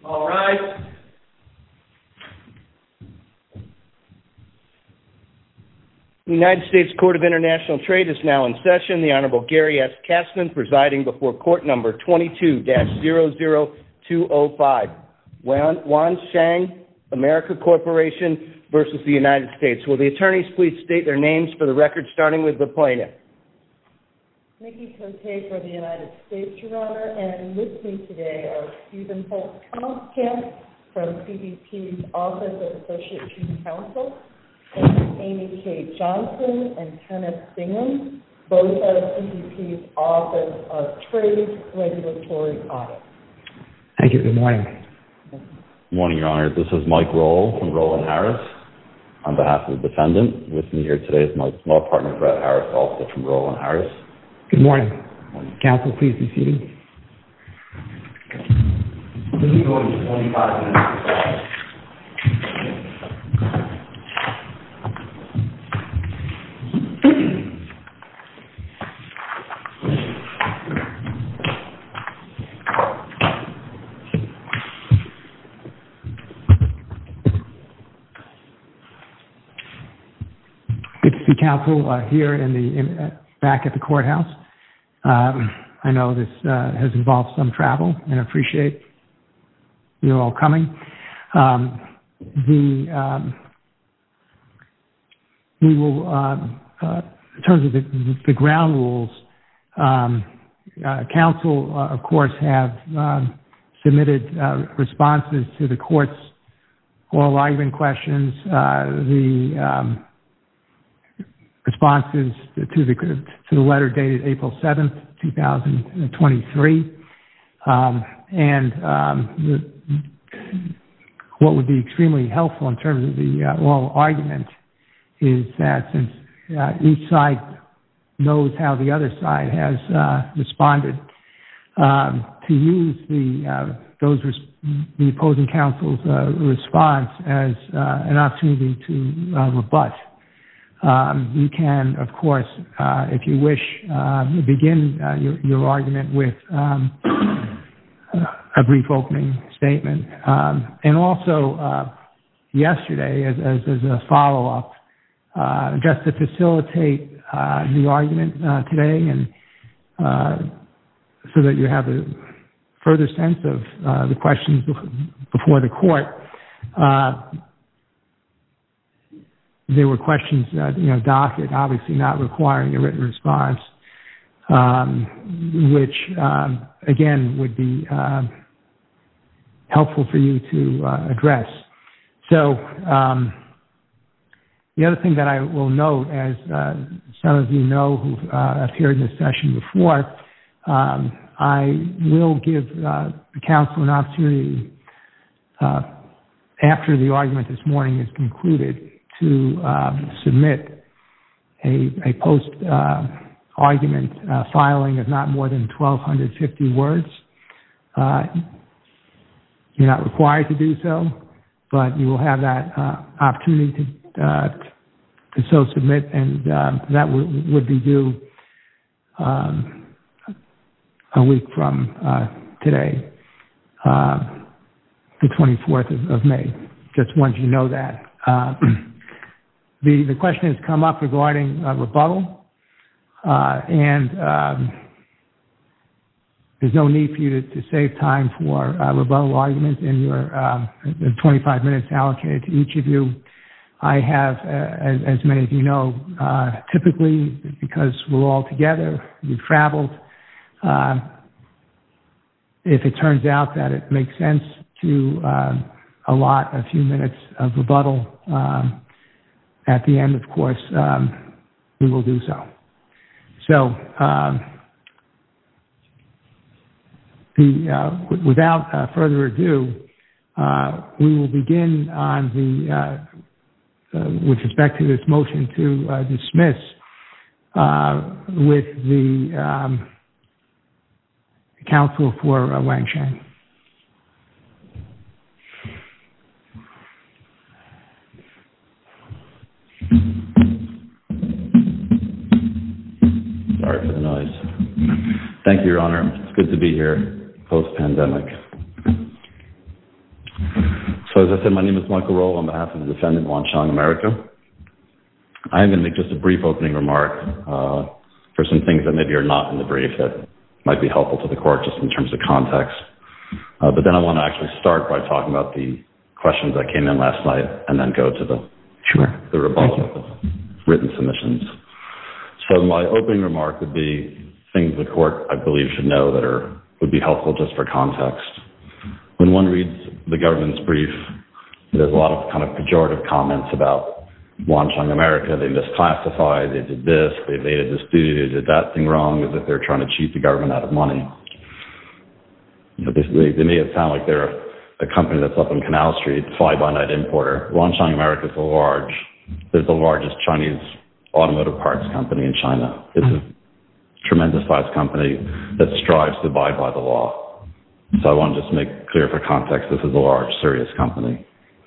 All right. The United States Court of International Trade is now in session. The Honorable Gary S. Kastman presiding before court number 22-00205. Wan Shang, America Corporation versus the United States. Will the attorneys please state their names for the record, starting with the plaintiff? Nikki Cote for the United States, Your Honor, and with me today are Stephen Holtkamp from CBP's Office of Associate Chief Counsel, and Amy K. Johnson and Kenneth Bingham, both of CBP's Office of Trade Regulatory Audit. Thank you. Good morning. Good morning, Your Honor. This is Mike Roll from Roll & Harris on behalf of the defendant. With me here today is my law partner, Brett Harris, also from Roll & Harris. Good morning. Counsel, please be seated. We'll be going to 25 minutes. Good to see counsel here back at the courthouse. I know this has involved some travel, and appreciate you all coming. We will, in terms of the ground rules, counsel, of course, have submitted responses to the court's oral argument questions. The responses to the letter dated April 7th, 2023. What would be extremely helpful in terms of the oral argument is that since each side knows how the other side has responded, to use the opposing counsel's response as an opportunity to rebut. You can, of course, if you wish, begin your argument with a brief opening statement. And also, yesterday, as a follow-up, just to facilitate the argument today, and so that you have a further sense of the questions before the court, there were questions, docket, obviously not requiring a written response, which, again, would be helpful for you to address. So the other thing that I will note, as some of you know who've appeared in this session before, I will give the counsel an opportunity after the argument this morning is concluded to submit a post-argument filing of not more than 1,250 words. You're not required to do so, but you will have that opportunity to so submit, and that would be due a week from today, the 24th of May. Just wanted you to know that. The question has come up regarding rebuttal, and there's no need for you to save time for rebuttal argument in your 25 minutes allocated to each of you. I have, as many of you know, typically, because we're all together, we've traveled, if it turns out that it makes sense to allot a few minutes of rebuttal at the end, of course, we will do so. So, without further ado, we will begin on with respect to this motion to dismiss, with the counsel for Wang Shang. Sorry for the noise. Thank you, Your Honor. It's good to be here post-pandemic. as I said, my name is Michael Roll on behalf of the defendant, Wansheng America. I am going to make just a brief opening remark for some things that maybe are not in the brief that might be helpful to the court just in terms of context. But then I want to actually start by talking about the questions that came in last night and then go to the rebuttal of the written submissions. So my opening remark would be things the court, I believe, should know that would be helpful just for context. When one reads the government's brief, there's a lot of kind of pejorative comments about Wansheng America. They misclassified, they did this, they evaded this duty, they did that thing wrong, as if they're trying to cheat the government out of money. You know, they may have sound like they're a company that's up on Canal Street, fly-by-night importer. Wansheng America is the largest Chinese automotive parts company in China. It's a tremendous sized company that strives to abide by the law. So I want to just make clear for context, this is a large, serious company.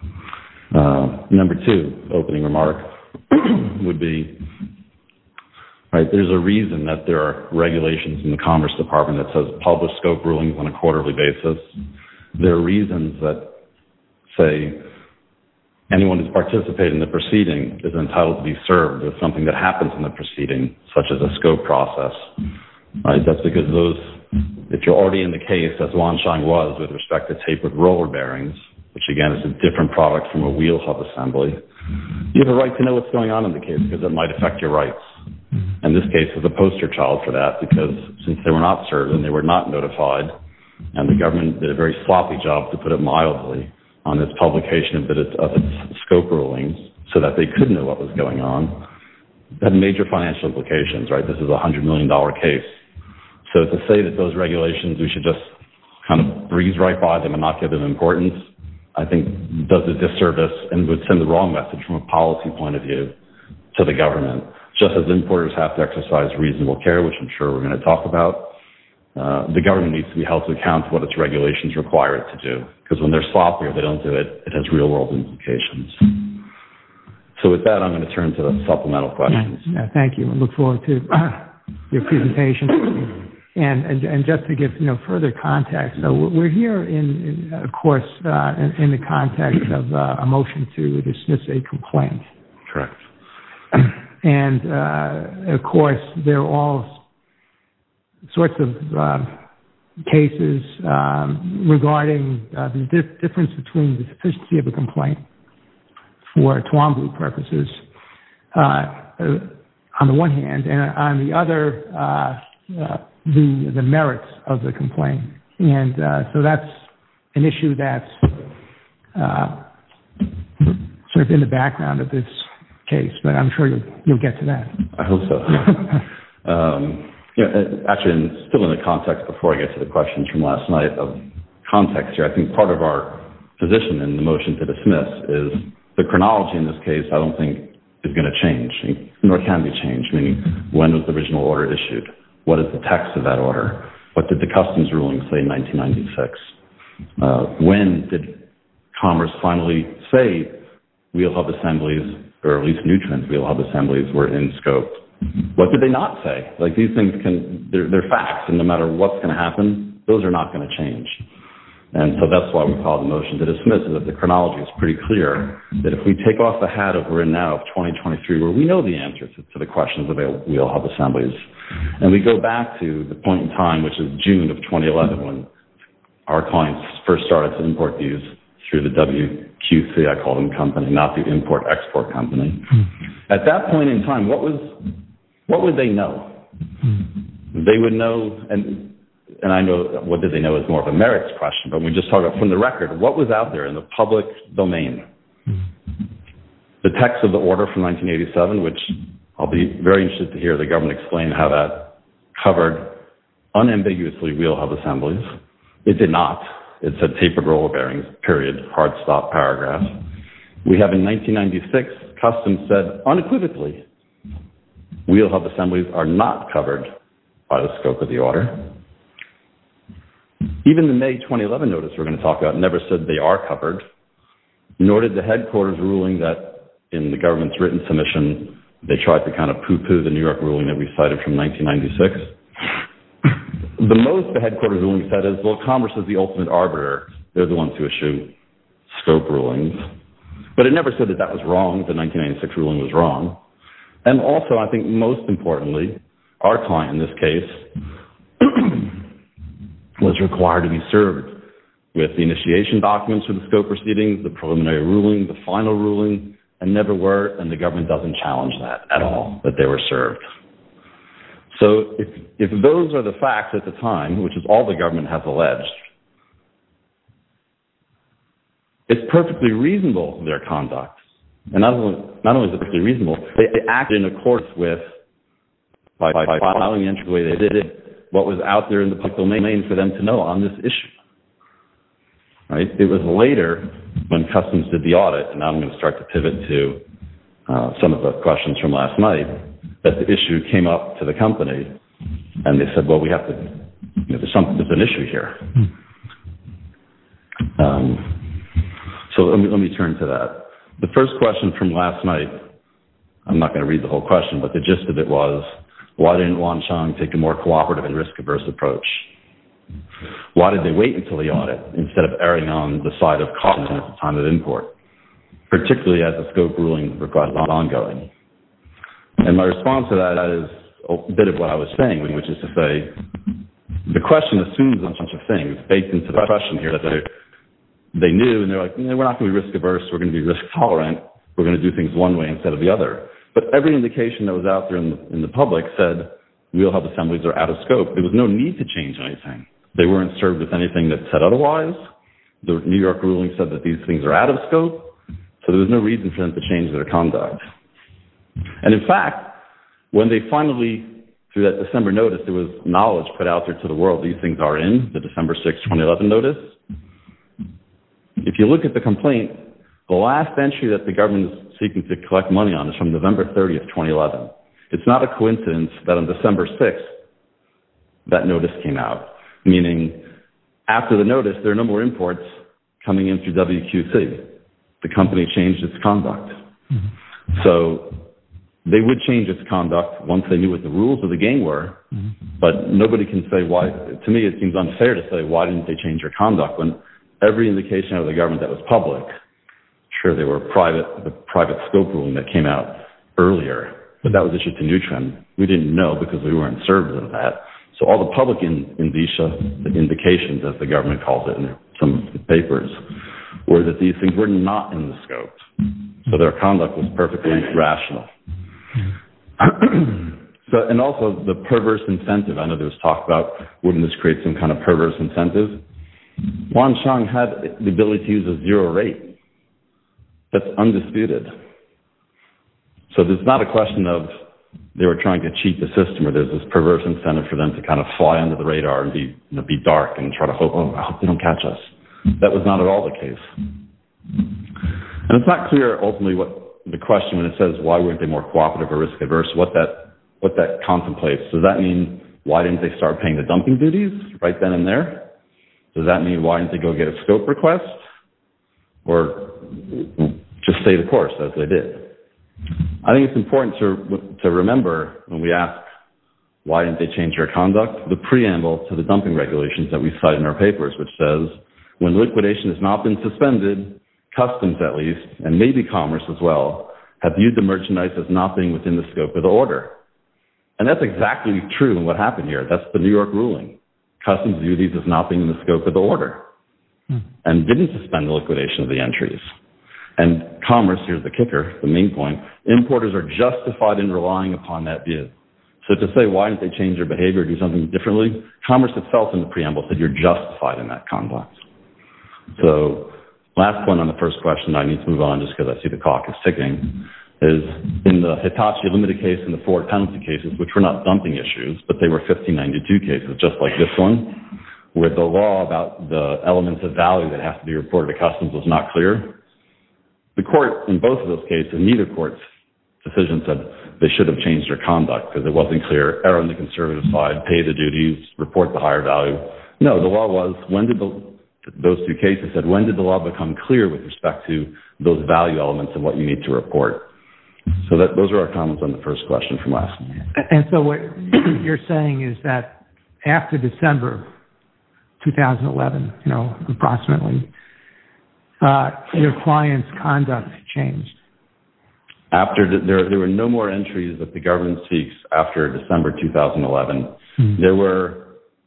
Number two, opening remark would be, right, there's a reason that there are regulations in the Commerce Department that says publish scope rulings on a quarterly basis. There are reasons that say anyone who's participated in the proceeding is entitled to be served with something that happens in the proceeding, such as a scope process. Right? That's because if you're already in the case, as Wansheng was with respect to tapered roller bearings, which again is a different product from a wheel hub assembly, you have a right to know what's going on in the case because it might affect your rights. And this case is a poster child for that because since they were not served and they were not notified, and the government did a very sloppy job, to put it mildly, on its publication of its scope rulings so that they could know what was going on, that had major financial implications, right? This is a $100 million case. So to say that those regulations, we should just kind of breeze right by them and not give them importance, I think does a disservice and would send the wrong message from a policy point of view to the government. Just as importers have to exercise reasonable care, which I'm sure we're going to talk about, the government needs to be held to account for what its regulations require it to do. Because when they're sloppy or they don't do it, it has real-world implications. So with that, I'm going to turn to the supplemental questions. Thank you. I look forward to your presentation. And just to give further context, so we're here of course, in the context of a motion to dismiss a complaint. Correct. And of course, there are all sorts of cases regarding the difference between the sufficiency of a complaint for Twombly purposes on the one hand, and on the other, the merits of the complaint. And so that's an issue that's sort of in the background of this case, but I'm sure you'll get to that. I hope so. Actually, and still in the context, before I get to the questions from last night of context here, I think part of our position in the motion to dismiss is the chronology in this case, I don't think is going to change, nor can be changed, meaning when was the original order issued? What is the text of that order? What did the customs ruling say in 1996? When did Commerce finally say wheel hub assemblies, or at least Nutrient wheel hub assemblies, were in scope? What did they not say? Like, these things they're facts, and no matter what's going to happen, those are not going to change. And so that's why we call the motion to dismiss, is that the chronology is pretty clear, that if we take off the hat of we're in now of 2023, where we know the answer to the questions of wheel hub assemblies, and we go back to the point in time, which is June of 2011, when our clients first started to import these through the WQC, I call them company, not the import-export company. At that point in time, what would they know? They would know, and I know what did they know is more of a merits question, but we just talk about from the record, what was out there in the public domain? The text of the order from 1987, which I'll be very interested to hear the government explain how that covered unambiguously wheel hub assemblies. It did not. It said tapered roller bearings, period, hard stop paragraph. We have in 1996, Customs said unequivocally, wheel hub assemblies are not covered by the scope of the order. Even the May 2011 notice we're going to talk about never said they are covered, nor did the headquarters ruling that in the government's written submission, they tried to kind of poo-poo the New York ruling that we cited from 1996. The most the headquarters ruling said is, well, Commerce is the ultimate arbiter. They're the ones who issue scope rulings. But it never said that that was wrong, the 1996 ruling was wrong. And also, I think most importantly, our client in this case was required to be served with the initiation documents for the scope proceedings, the preliminary ruling, the final ruling, and never were, and the government doesn't challenge that at all, that they were served. So if those are the facts at the time, which is all the government has alleged, it's perfectly reasonable, their conduct. And not only is it perfectly reasonable, they acted in accordance with, by filing the entry the way they did, what was out there in the public domain for them to know on this issue. Right? It was later, when Customs did the audit, and now I'm going to start to pivot to some of the questions from last night, that the issue came up to the company, and they said, well, we have to, there's an issue here. So let me turn to that. The first question from last night, I'm not going to read the whole question, but the gist of it was, why didn't Wanchong take a more cooperative and risk-averse approach? Why did they wait until the audit instead of erring on the side of caution at the time of import, particularly as the scope ruling required ongoing? And my response to that is a bit of what I was saying, which is to say, the question assumes a bunch of things baked into the question here that they knew, and they're like, we're not going to be risk-averse, we're going to be risk-tolerant, we're going to do things one way instead of the other. But every indication that was out there in the public said wheel hub assemblies are out of scope. There was no need to change anything. They weren't served with anything that said otherwise. The New York ruling said that these things are out of scope, so there was no reason for them to change their conduct. And in fact, when they finally, through that December notice, there was knowledge put out there to the world, these things are in the December 6, 2011 notice. If you look at the complaint, the last entry that the government is seeking to collect money on is from November 30th, 2011. It's not a coincidence that on December 6th, that notice came out, meaning after the notice, there are no more imports coming in through WQC. The company changed its conduct. Mm-hmm. So they would change its conduct once they knew what the rules of the game were, but nobody can say why. To me, it seems unfair to say, why didn't they change their conduct when every indication out of the government that was public, sure, they were the private scope ruling that came out earlier, but that was issued to Nutrien. We didn't know because we weren't served with that. So all the public indicia, the indications, as the government calls it in some papers, were that these things were not in the scope. So their conduct was perfectly rational. So, and also the perverse incentive. I know there was talk about, wouldn't this create some kind of perverse incentive? Wanchong had the ability to use a zero rate. That's undisputed. So there's not a question of they were trying to cheat the system, or there's this perverse incentive for them to kind of fly under the radar and be dark and try to hope, I hope they don't catch us. That was not at all the case. And it's not clear ultimately what the question when it says why weren't they more cooperative or risk averse, what that contemplates. Does that mean why didn't they start paying the dumping duties right then and there? Does that mean why didn't they go get a scope request? Or just stay the course as they did? I think it's important to remember when we ask why didn't they change their conduct, the preamble to the dumping regulations that we cite in our papers, which says when liquidation has not been suspended, Customs at least, and maybe Commerce as well, have viewed the merchandise as not being within the scope of the order. And that's exactly true in what happened here. That's the New York ruling. Customs viewed these as not being in the scope of the order and didn't suspend the liquidation of the entries. And Commerce, here's the kicker, the main point, importers are justified in relying upon that view. So to say, why didn't they change their behavior or do something differently? Commerce itself in the preamble said you're justified in that conduct. So last point on the first question, I need to move on just because I see the clock is ticking, is in the Hitachi Limited case and the Ford penalty cases, which were not dumping issues, but they were 1592 cases, just like this one, where the law about the elements of value that have to be reported to Customs was not clear. The court, in both of those cases, neither court's decision said they should have changed their conduct because it wasn't clear, err on the conservative side, pay the duties, report the higher value. No, the law was, those two cases said, when did the law become clear with respect to those value elements and what you need to report? So those are our comments on the first question from last night. And so what you're saying is that after December 2011, approximately, your client's conduct changed? After there were no more entries that the government seeks after December 2011. There were,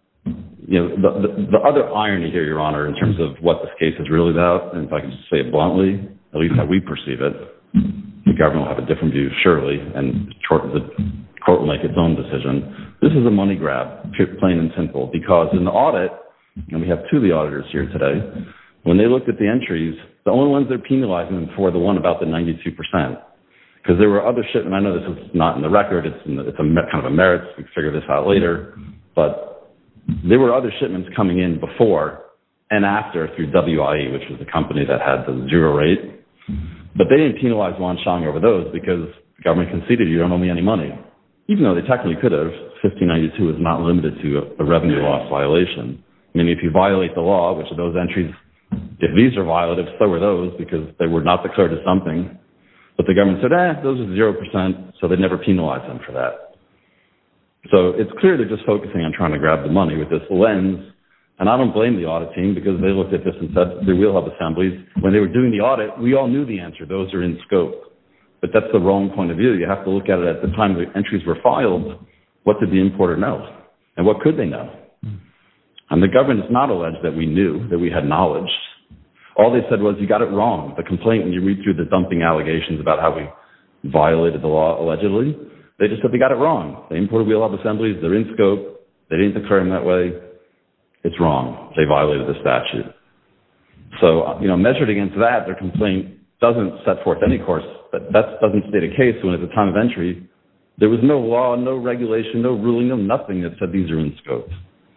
the other irony here, Your Honor, in terms of what this case is really about, and if I can just say it bluntly, at least how we perceive it, the government will have a different view, surely, and the court will make its own decision. This is a money grab, plain and simple, because in the audit, and we have two of the auditors here today, when they looked at the entries, the only ones they're penalizing them for the one about the 92%. Because there were other shipments, I know this is not in the record, it's a kind of a merits, we can figure this out later, but there were other shipments coming in before and after through WIE, which was the company that had the zero rate. But they didn't penalize Wansheng over those because the government conceded you don't owe me any money. Even though they technically could have, 1592 is not limited to a revenue loss violation. I mean, if you violate the law, which of those entries, if these are violative, so are those because they were not declared as something. But the government said, those are 0%, so they never penalized them for that. So it's clear they're just focusing on trying to grab the money with this lens. And I don't blame the audit team because they looked at this and said they will have assemblies. When they were doing the audit, we all knew the answer. Those are in scope. But that's the wrong point of view. You have to look at it at the time the entries were filed. What did the importer know? And what could they know? And the government has not alleged that we knew, that we had knowledge. All they said was, you got it wrong. The complaint, when you read through the dumping allegations about how we violated the law, allegedly, they just said they got it wrong. They imported wheel hub assemblies. They're in scope. They didn't declare them that way. It's wrong. They violated the statute. So, measured against that, their complaint doesn't set forth any course. That doesn't state a case when at the time of entry, there was no law, no regulation, no ruling, no nothing that said these are in scope.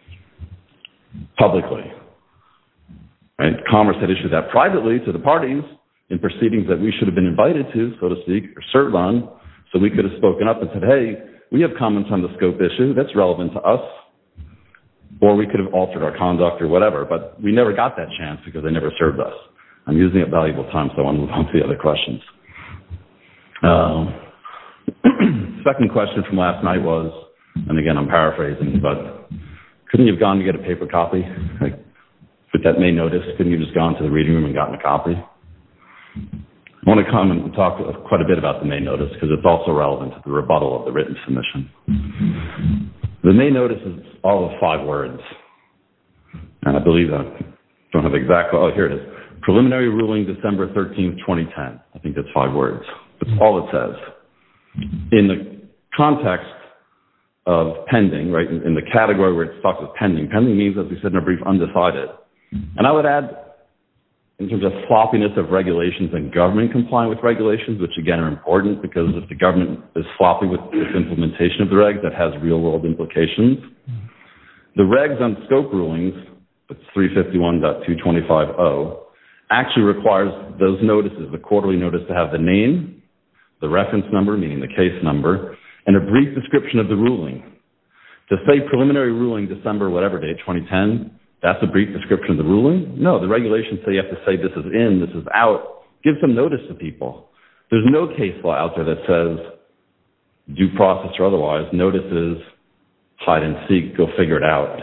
Publicly. Right? Commerce had issued that privately to the parties in proceedings that we should have been invited to, so to speak, or served on, so we could have spoken up and said, hey, we have comments on the scope issue. That's relevant to us. Or we could have altered our conduct or whatever, but we never got that chance because they never served us. I'm using up valuable time, so I want to move on to the other questions. Second question from last night was, and again, I'm paraphrasing, but couldn't you have gone to get a paper copy? Like, with that May notice, couldn't you have just gone to the reading room and gotten a copy? I want to come and talk quite a bit about the May notice because it's also relevant to the rebuttal of the written submission. The May notice is all of 5 words. And I believe I don't have exact, here it is. Preliminary ruling December 13th, 2010. I think that's 5 words. That's all it says. In the context of pending, right, in the category where it talks about pending, pending means, as we said in our brief, undecided. And I would add, in terms of sloppiness of regulations and government complying with regulations, which again are important because if the government is sloppy with its implementation of the regs, that has real world implications. The regs on scope rulings, it's 351.225.0, actually requires those notices, the quarterly notice, to have the name, the reference number, meaning the case number, and a brief description of the ruling. To say preliminary ruling December whatever date, 2010, that's a brief description of the ruling? No, the regulations say you have to say this is in, this is out. Give some notice to people. There's no case law out there that says due process or otherwise, notices, hide and seek, go figure it out.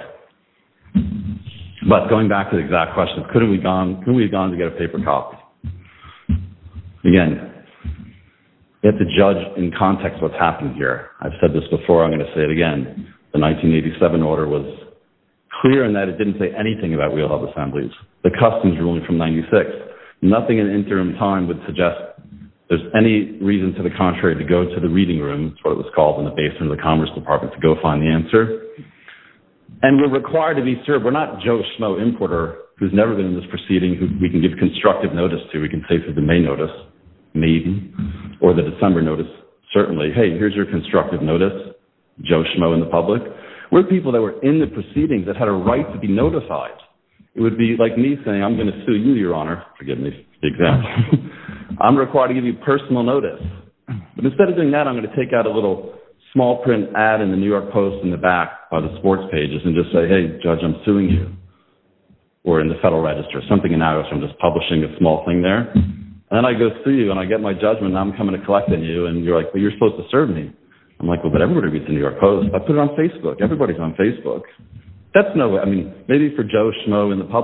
But going back to the exact question, couldn't we have gone to get a paper copy? Again, you have to judge in context what's happening here. I've said this before, I'm going to say it again. The 1987 order was clear in that it didn't say anything about wheel hub assemblies. The customs ruling from 96, nothing in the interim time would suggest there's any reason to the contrary to go to the reading room, that's what it was called, in the basement of the Commerce Department, to go find the answer. And we're required to be served. We're not Joe Schmo importer who's never been in this proceeding who we can give constructive notice to. We can say through the May notice, maybe, or the December notice, certainly. Hey, here's your constructive notice, Joe Schmo in the public. We're people that were in the proceedings that had a right to be notified. It would be like me saying, I'm going to sue you, Your Honor. Forgive me for the example. I'm required to give you personal notice. But instead of doing that, I'm going to take out a little small print ad in the New York Post in the back by the sports pages and just say, hey, Judge, I'm suing you. Or in the Federal Register, something analogous. I'm just publishing a small thing there. And then I go sue you and I get my judgment and I'm coming to collect on you. And you're like, well, you're supposed to serve me. I'm like, well, but everybody reads the New York Post. I put it on Facebook. Everybody's on Facebook. That's no way. I mean, maybe for Joe Schmo in the public,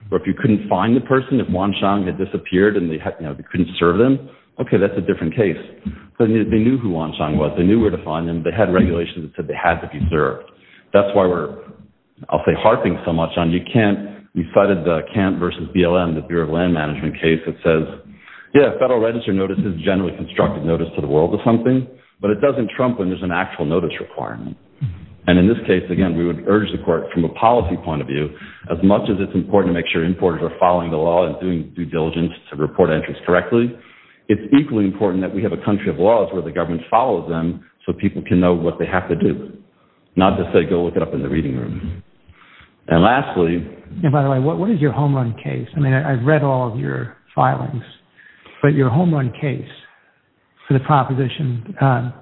or if you couldn't find the person, if Wansheng had disappeared and they couldn't serve them, okay, that's a different case. But they knew who Wansheng was. They knew where to find him. They had regulations that said they had to be served. That's why I'll say, harping so much on you cited the Kant versus BLM, the Bureau of Land Management case that says, yeah, Federal Register notice is generally constructive notice to the world of something, but it doesn't trump when there's an actual notice requirement. And in this case, again, we would urge the court from a policy point of view, as much as it's important to make sure importers are following the law and doing due diligence to report entries correctly, it's equally important that we have a country of laws where the government follows them so people can know what they have to do, not to say, go look it up in the reading room. And lastly... And by the way, what is your home run case? I mean, I've read all of your filings, but your home run case for the proposition,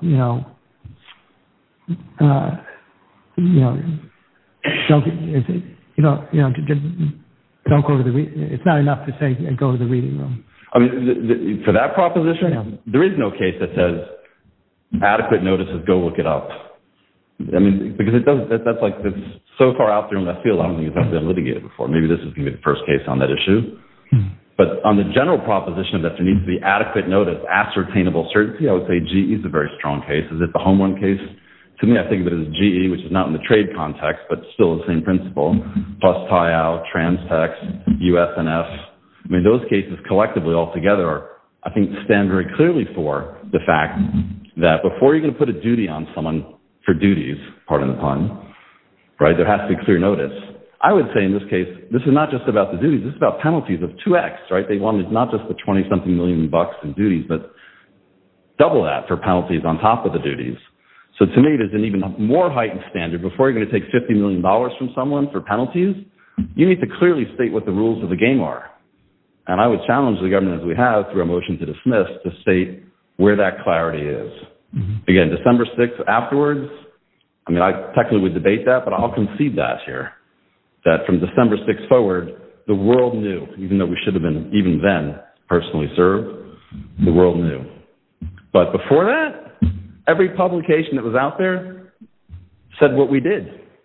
don't go to the. It's not enough to say go to the reading room. I mean, for that proposition, there is no case that says adequate notice is go look it up. I mean, because it does. That's so far out there in left field. I don't think it's ever been litigated before. Maybe this is going to be the first case on that issue. But on the general proposition that there needs to be adequate notice, ascertainable certainty, I would say GE is a very strong case. Is it the home run case? To me, I think of it as GE, which is not in the trade context, but still the same principle, plus Taiao, Transtex, USNF. I mean, those cases collectively altogether are, I think, stand very clearly for the fact that before you're going to put a duty on someone for duties, pardon the pun, right, there has to be clear notice. I would say in this case, this is not just about the duties, this is about penalties of 2x, right? They wanted not just the 20-something million bucks in duties, but double that for penalties on top of the duties. So to me, there's an even more heightened standard. Before you're going to take $50 million from someone for penalties, you need to clearly state what the rules of the game are. And I would challenge the government, as we have, through a motion to dismiss, to state where that clarity is. Again, December 6th afterwards, I mean, I technically would debate that, but I'll concede that here, that from December 6th forward, the world knew, even though we should have been, even then, personally served, the world knew. But before that, every publication that was out there said what we did.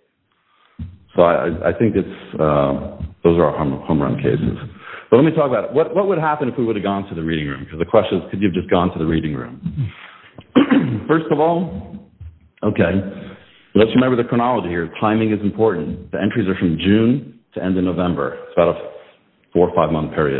So I think those are our home run cases. But let me talk about it. What would happen if we would have gone to the reading room? Because the question is, could you have just gone to the reading room? First of all, okay, let's remember the chronology here. Timing is important. The entries are from June to end of November. It's about a 4 or 5 month period.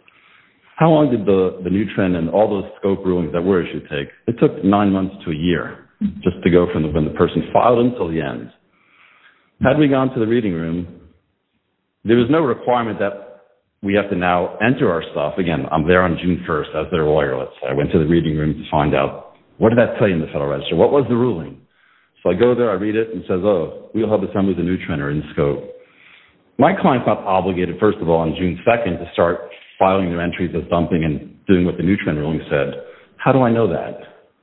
How long did the new trend and all those scope rulings that were issued take? It took 9 months to a year just to go from when the person filed until the end. Had we gone to the reading room, there was no requirement that we have to now enter our stuff. Again, I'm there on June 1st as their lawyer, let's say. I went to the reading room to find out, what did that tell you in the Federal Register? What was the ruling? So I go there, I read it, and it says, Wheel Hub Assembly, the new trend are in scope. My client's not obligated, first of all, on June 2nd to start filing their entries as dumping and doing what the new trend ruling said. How do I know that?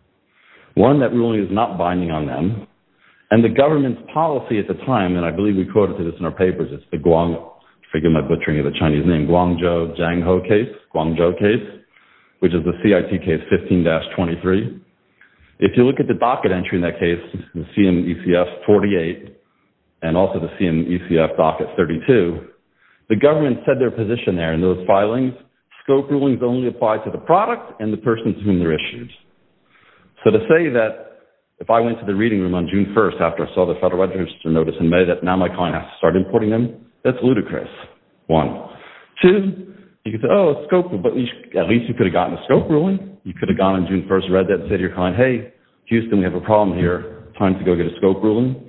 One, that ruling is not binding on them. And the government's policy at the time, and I believe we quoted this in our papers, it's the forgive my butchering of the Chinese name, Guangzhou Jianghe case, which is the CIT case 15-23. If you look at the docket entry in that case, the CM-ECF 48, and also the CM-ECF docket 32, the government said their position there in those filings, scope rulings only apply to the product and the person to whom they're issued. So to say that if I went to the reading room on June 1st after I saw the Federal Register notice in May that now my client has to start importing them, that's ludicrous, one. Two, you could say, scope, but at least you could have gotten a scope ruling. You could have gone on June 1st, read that, and said to your client, hey, Houston, we have a problem here. Time to go get a scope ruling.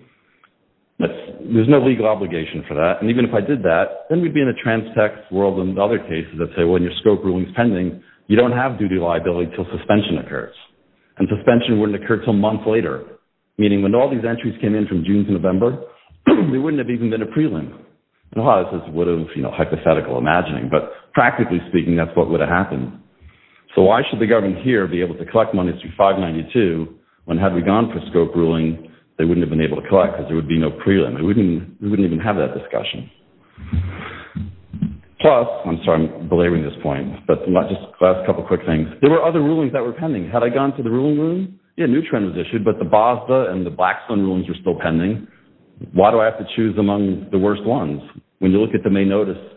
There's no legal obligation for that. And even if I did that, then we'd be in a Transtex world and other cases that say, well, when your scope ruling's pending, you don't have duty liability till suspension occurs. And suspension wouldn't occur till months later, meaning when all these entries came in from June to November, they wouldn't have even been a prelim. And a lot of this would have, hypothetical imagining, but practically speaking, that's what would have happened. So why should the government here be able to collect money through 592 when had we gone for scope ruling, they wouldn't have been able to collect because there would be no prelim. We wouldn't even have that discussion. Plus, I'm sorry, I'm belaboring this point, but just last couple quick things. There were other rulings that were pending. Had I gone to the ruling room, new trend was issued, but the BOSDA and the Blackstone rulings were still pending. Why do I have to choose among the worst ones? When you look at the May notice,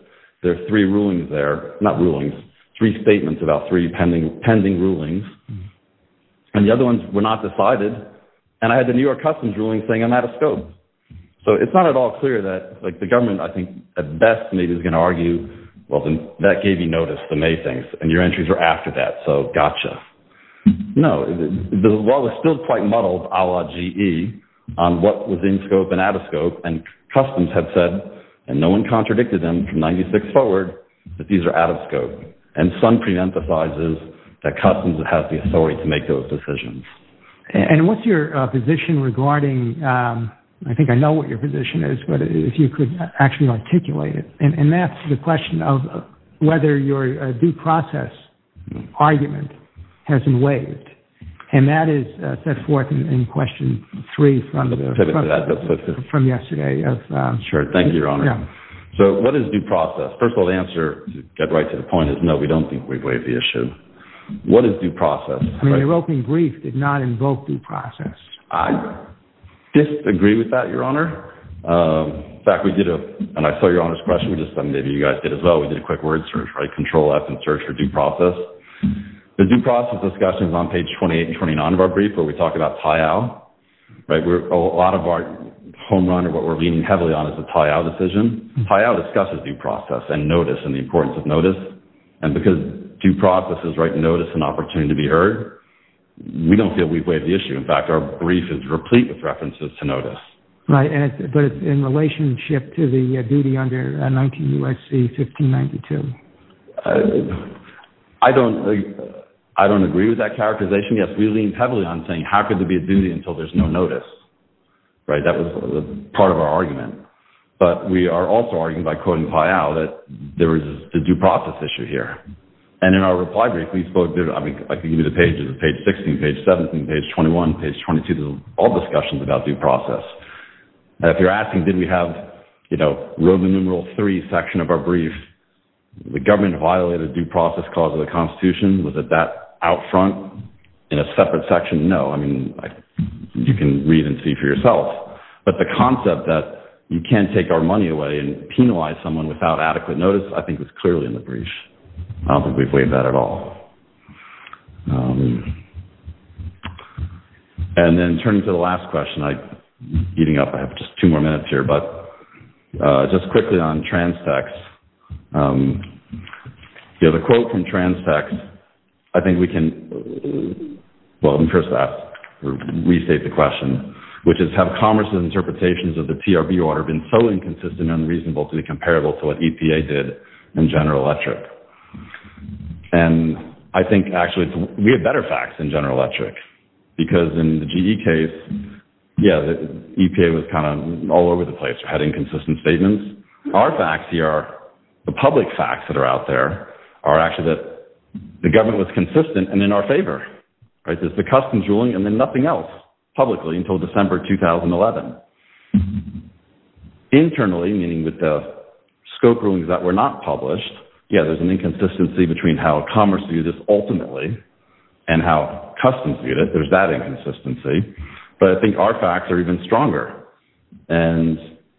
there are three rulings there, not rulings, three statements about three pending rulings, and the other ones were not decided, and I had the New York Customs ruling saying I'm out of scope. So it's not at all clear that, like, the government, I think, at best maybe is going to argue, well, then that gave you notice, the May things, and your entries were after that, so gotcha. No, the law was still quite muddled, a la GE, on what was in scope and out of scope, and Customs had said, and no one contradicted them from 96 forward, that these are out of scope. And Sunpreme emphasizes that Customs has the authority to make those decisions. And what's your position regarding, I think I know what your position is, but if you could actually articulate it, and that's the question of whether your due process argument has been waived. And that is set forth in question 3 from yesterday. Sure, thank you, Your Honor. Yeah. So what is due process? First of all, the answer, to get right to the point, is no, we don't think we've waived the issue. What is due process? I mean, your opening brief did not invoke due process. I disagree with that, Your Honor. In fact, we did and I saw Your Honor's question, maybe you guys did as well, we did a quick word search, right? Control F and search for due process. The due process discussion is on page 28 and 29 of our brief, where we talk about Tayao, right? A lot of our home run, or what we're leaning heavily on, is the Tayao decision. Tayao discusses due process and notice and the importance of notice. And because due process is right notice and opportunity to be heard, we don't feel we've waived the issue. In fact, our brief is replete with references to notice. Right, but it's in relationship to the duty under 19 U.S.C. 1592. I don't agree with that characterization. Yes, we lean heavily on saying, how could there be a duty until there's no notice? Right, that was part of our argument. But we are also arguing by quoting Tayao that there is the due process issue here. And in our reply brief, we spoke, I can give you the pages, page 16, page 17, page 21, page 22, there's all discussions about due process. If you're asking, did we have, Roman numeral 3 section of our brief, the government violated due process clause of the Constitution, was it that out front in a separate section? No. I mean, you can read and see for yourself. But the concept that you can't take our money away and penalize someone without adequate notice, I think was clearly in the brief. I don't think we've waived that at all. And then turning to the last question, eating up, I have just 2 more minutes here, but just quickly on Transtex. The quote from Transtex, I think we can, let me first restate the question, which is, have Commerce's interpretations of the TRB order been so inconsistent and unreasonable to be comparable to what EPA did in General Electric? And I think actually we have better facts in General Electric, because in the GE case, the EPA was kind of all over the place, had inconsistent statements. Our facts here are, the public facts that are out there are actually that the government was consistent and in our favor, right? There's the Customs ruling and then nothing else publicly until December 2011. Internally, meaning with the scope rulings that were not published, there's an inconsistency between how Commerce viewed this ultimately and how Customs viewed it. There's that inconsistency. But I think our facts are even stronger. And,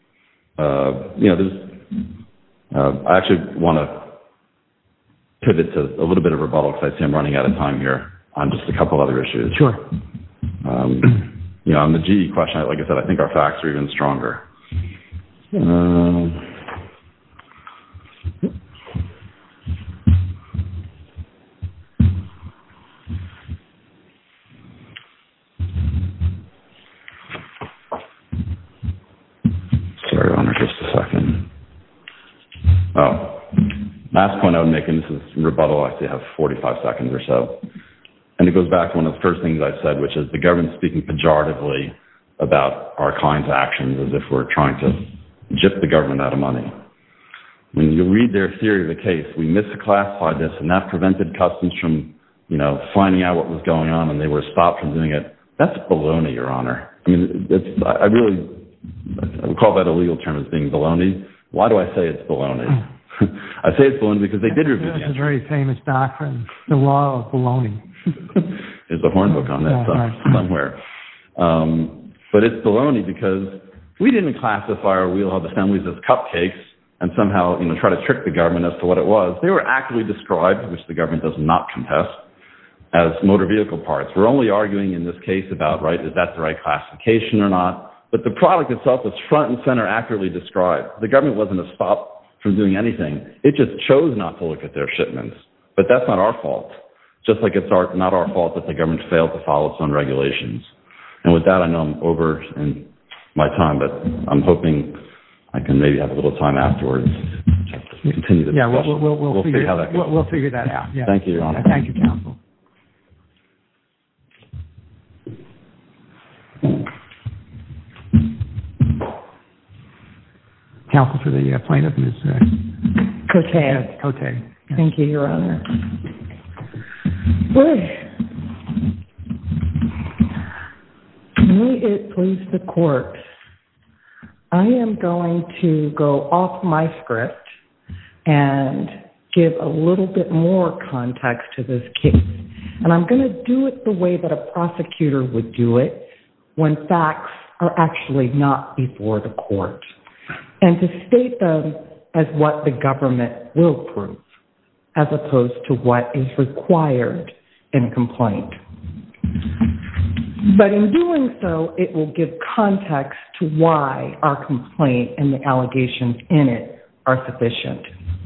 I actually want to pivot to a little bit of rebuttal because I see I'm running out of time here on just a couple other issues. Sure. On the GE question, like I said, I think our facts are even stronger. Sorry, Your Honor, just a second. Last point I would make, and this is rebuttal, I have 45 seconds or so. And it goes back to one of the first things I said, which is the government speaking pejoratively about our clients' actions as if we're trying to gyp the government out of money. When you read their theory of the case, we misclassified this and that prevented Customs from, finding out what was going on and they were stopped from doing it. That's baloney, Your Honor. I mean, I would call that a legal term as being baloney. Why do I say it's baloney? I say it's baloney because they did review the entry. It's a very famous doctrine, the law of baloney. There's a horn book on that somewhere. But it's baloney because we didn't classify our wheel hub assemblies as cupcakes and somehow, try to trick the government as to what it was. They were accurately described, which the government does not contest, as motor vehicle parts. We're only arguing in this case about, right, is that the right classification or not? But the product itself was front and center accurately described. The government wasn't stopped from doing anything. It just chose not to look at their shipments. But that's not our fault, just like it's not our fault that the government failed to follow its own regulations. And with that, I know I'm over in my time, but I'm hoping I can maybe have a little time afterwards to continue the discussion. Yeah, we'll figure how that goes. We'll figure that out. Yeah. Thank you, Your Honor. Thank you, counsel. Counsel for the plaintiff, Ms. Cote. Cote. Yes. Thank you, Your Honor. May it please the court, I am going to go off my script and give a little bit more context to this case. And I'm going to do it the way that a prosecutor would do it when facts are actually not before the court, and to state them as what the government will prove, as opposed to what is required in a complaint. But in doing so, it will give context to why our complaint and the allegations in it are sufficient.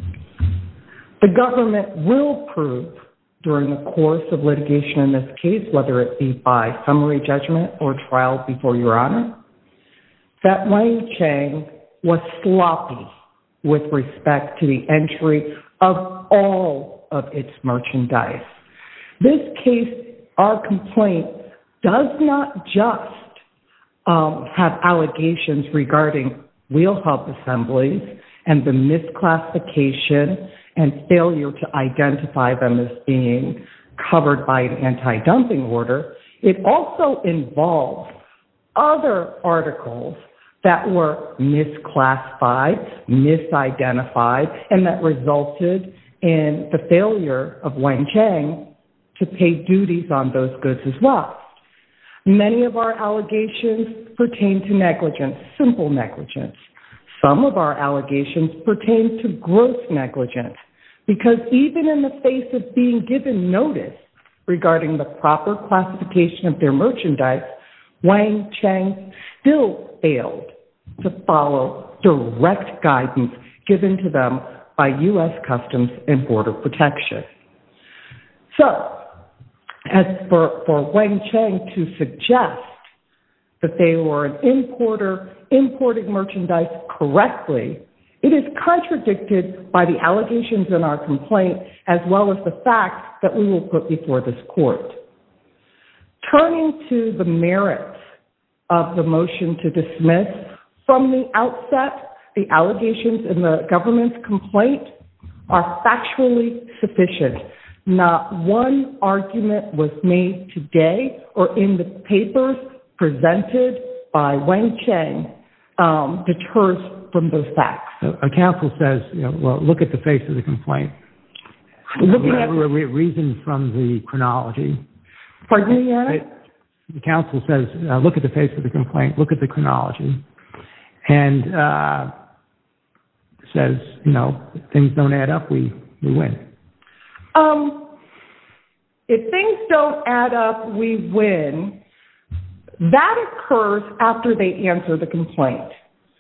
The government will prove during the course of litigation in this case, whether it be by summary judgment or trial before Your Honor, that Wang Chang was sloppy with respect to the entry of all of its merchandise. This case, our complaint, does not just have allegations regarding wheel hub assemblies and the misclassification and failure to identify them as being covered by an anti-dumping order. It also involves other articles that were misclassified, misidentified, and that resulted in the failure of Wang Chang to pay duties on those goods as well. Many of our allegations pertain to negligence, simple negligence. Some of our allegations pertain to gross negligence, because even in the face of being given notice regarding the proper classification of their merchandise, Wang Chang still failed to follow direct guidance given to them by U.S. Customs and Border Protection. So, as for Wang Chang to suggest that they were an importer importing merchandise correctly, it is contradicted by the allegations in our complaint as well as the facts that we will put before this court. Turning to the merits of the motion to dismiss, from the outset, the allegations in the government's complaint are factually sufficient. Not one argument was made today or in the papers presented by Wang Chang deters from those facts. A counsel says, well, look at the face of the complaint. Reason from the chronology. Pardon me, Your Honor? The counsel says, look at the face of the complaint, look at the chronology, and says, things don't add up, we win. If things don't add up, we win. That occurs after they answer the complaint.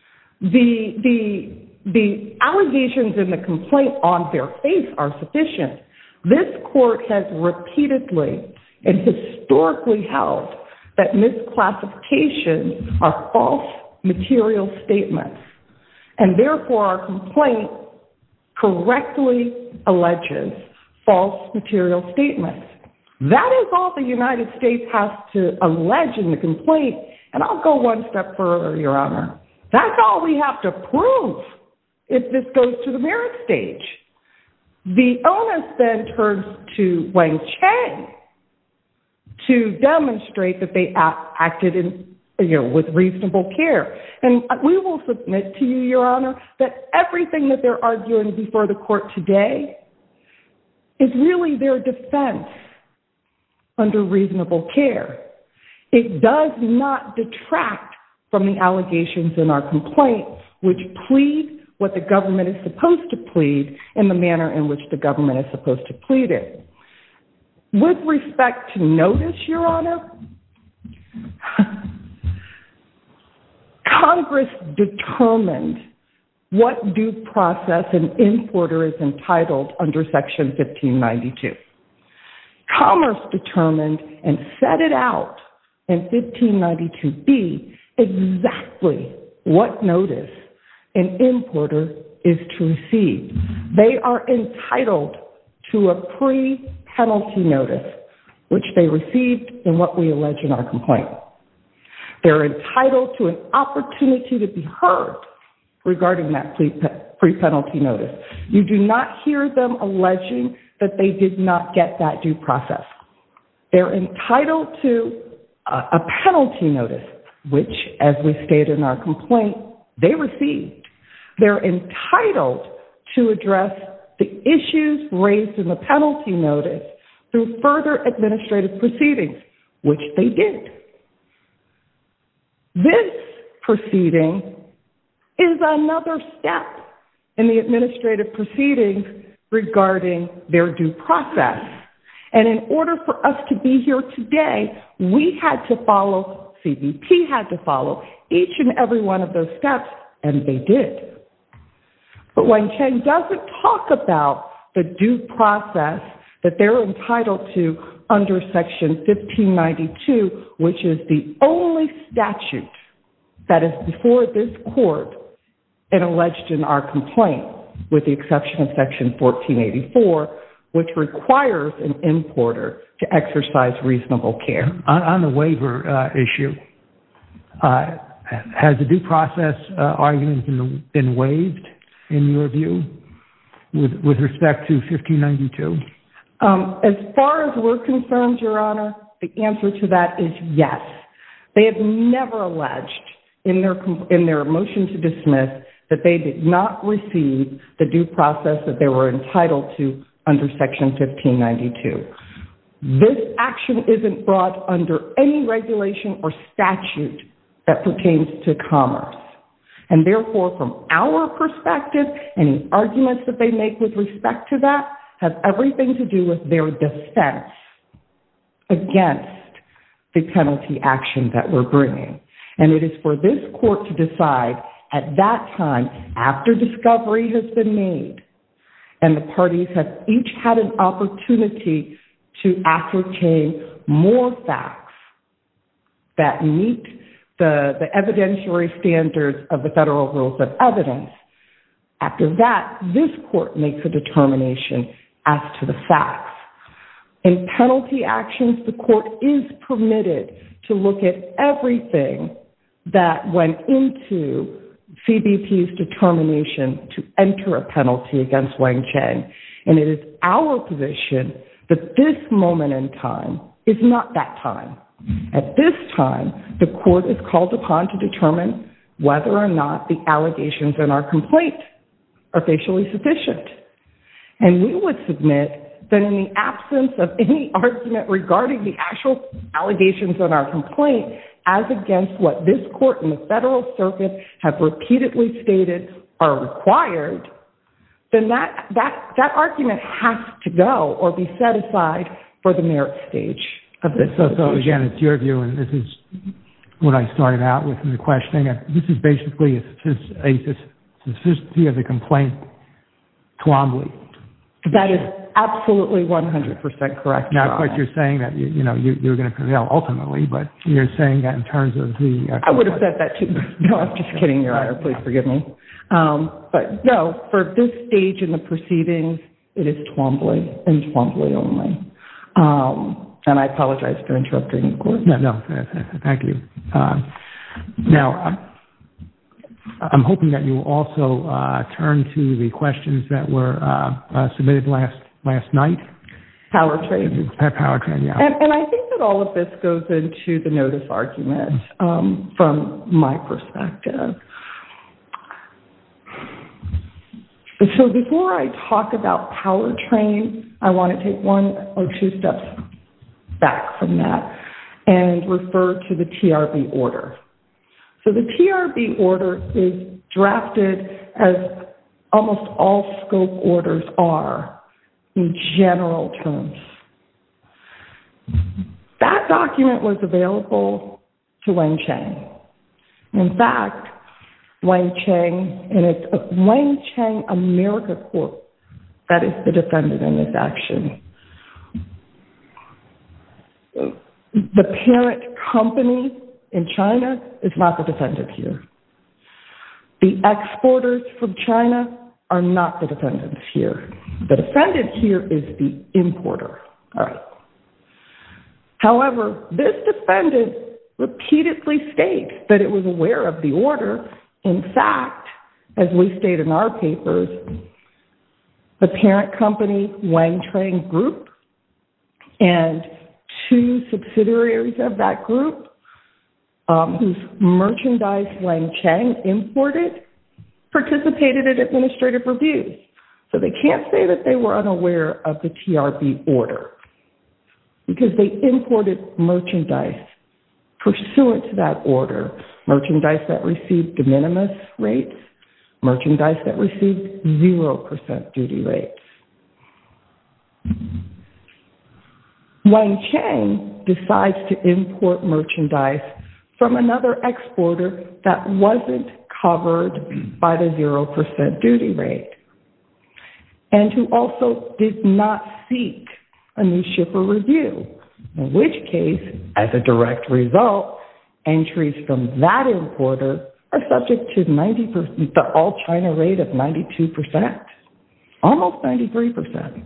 The allegations in the complaint on their face are sufficient. This court has repeatedly and historically held that misclassifications are false material statements, and therefore our complaint correctly alleges false material statements. That is all the United States has to allege in the complaint, and I'll go one step further, Your Honor. That's all we have to prove if this goes to the merit stage. The onus then turns to Wang Chang to demonstrate that they acted with reasonable care. And we will submit to you, Your Honor, that everything that they're arguing before the court today is really their defense under reasonable care. It does not detract from the allegations in our complaint, which plead what the government is supposed to plead in the manner in which the government is supposed to plead it. With respect to notice, Your Honor, Congress determined what due process an importer is entitled under Section 1592. Commerce determined and set it out in 1592B exactly what notice an importer is to receive. They are entitled to a pre-penalty notice, which they received in what we allege in our complaint. They're entitled to an opportunity to be heard regarding that pre-penalty notice. You do not hear them alleging that they did not get that due process. They're entitled to a penalty notice, which, as we stated in our complaint, they received. They're entitled to address the issues raised in the penalty notice through further administrative proceedings, which they did. This proceeding is another step in the administrative proceedings regarding their due process. And in order for us to be here today, we had to follow, CBP had to follow each and every one of those steps, and they did. But Wancheng doesn't talk about the due process that they're entitled to under Section 1592, which is the only statute that is before this court and alleged in our complaint, with the exception of Section 1484, which requires an importer to exercise reasonable care. On the waiver issue, has the due process argument been waived, in your view, with respect to 1592? As far as we're concerned, Your Honor, the answer to that is yes. They have never alleged in their motion to dismiss that they did not receive the due process that they were entitled to under Section 1592. This action isn't brought under any regulation or statute that pertains to commerce. And therefore, from our perspective, any arguments that they make with respect to that have everything to do with their defense against the penalty action that we're bringing. And it is for this court to decide at that time, after discovery has been made, and the parties have each had an opportunity to ascertain more facts that meet the evidentiary standards of the federal rules of evidence. After that, this court makes a determination as to the facts. In penalty actions, the court is permitted to look at everything that went into CBP's determination to enter a penalty against Wancheng. And it is our position that this moment in time is not that time. At this time, the court is called upon to determine whether or not the allegations in our complaint are facially sufficient. And we would submit that in the absence of any argument regarding the actual allegations in our complaint, as against what this court and the federal circuit have repeatedly stated are required, then that argument has to go or be set aside for the merit stage of this. So again, it's your view, and this is what I started out with in the questioning. This is basically a sufficiency of the complaint, Twombly. That is absolutely 100% correct. Now, of course, you're saying that you're going to prevail ultimately, but you're saying that in terms of the. I would have said that too. No, I'm just kidding, Your Honor. Please forgive me. But no, for this stage in the proceedings, it is Twombly and Twombly only. And I apologize for interrupting the court. No, thank you. Now, I'm hoping that you will also turn to the questions that were submitted last night. Powertrain. Powertrain, yeah. And I think that all of this goes into the notice argument from my perspective. So before I talk about Powertrain, I want to take one or two steps back from that and refer to the TRB order. So the TRB order is drafted as almost all scope orders are in general terms. That document was available to Wenchang. In fact, Wenchang, and it's Wenchang America Corp. That is the defendant in this action. The parent company in China is not the defendant here. The exporters from China are not the defendants here. The defendant here is the importer. All right. However, this defendant repeatedly states that it was aware of the order. In fact, as we state in our papers, the parent company, Wenchang Group, and 2 subsidiaries of that group, whose merchandise Wenchang imported, participated in administrative reviews. So they can't say that they were unaware of the TRB order because they imported merchandise pursuant to that order, merchandise that received de minimis rates, merchandise that received 0% duty rates. Wenchang decides to import merchandise from another exporter that wasn't covered by the 0% duty rate, and who also did not seek a new shipper review, in which case, as a direct result, entries from that importer are subject to 90%, the all-China rate of 92%, almost 93%.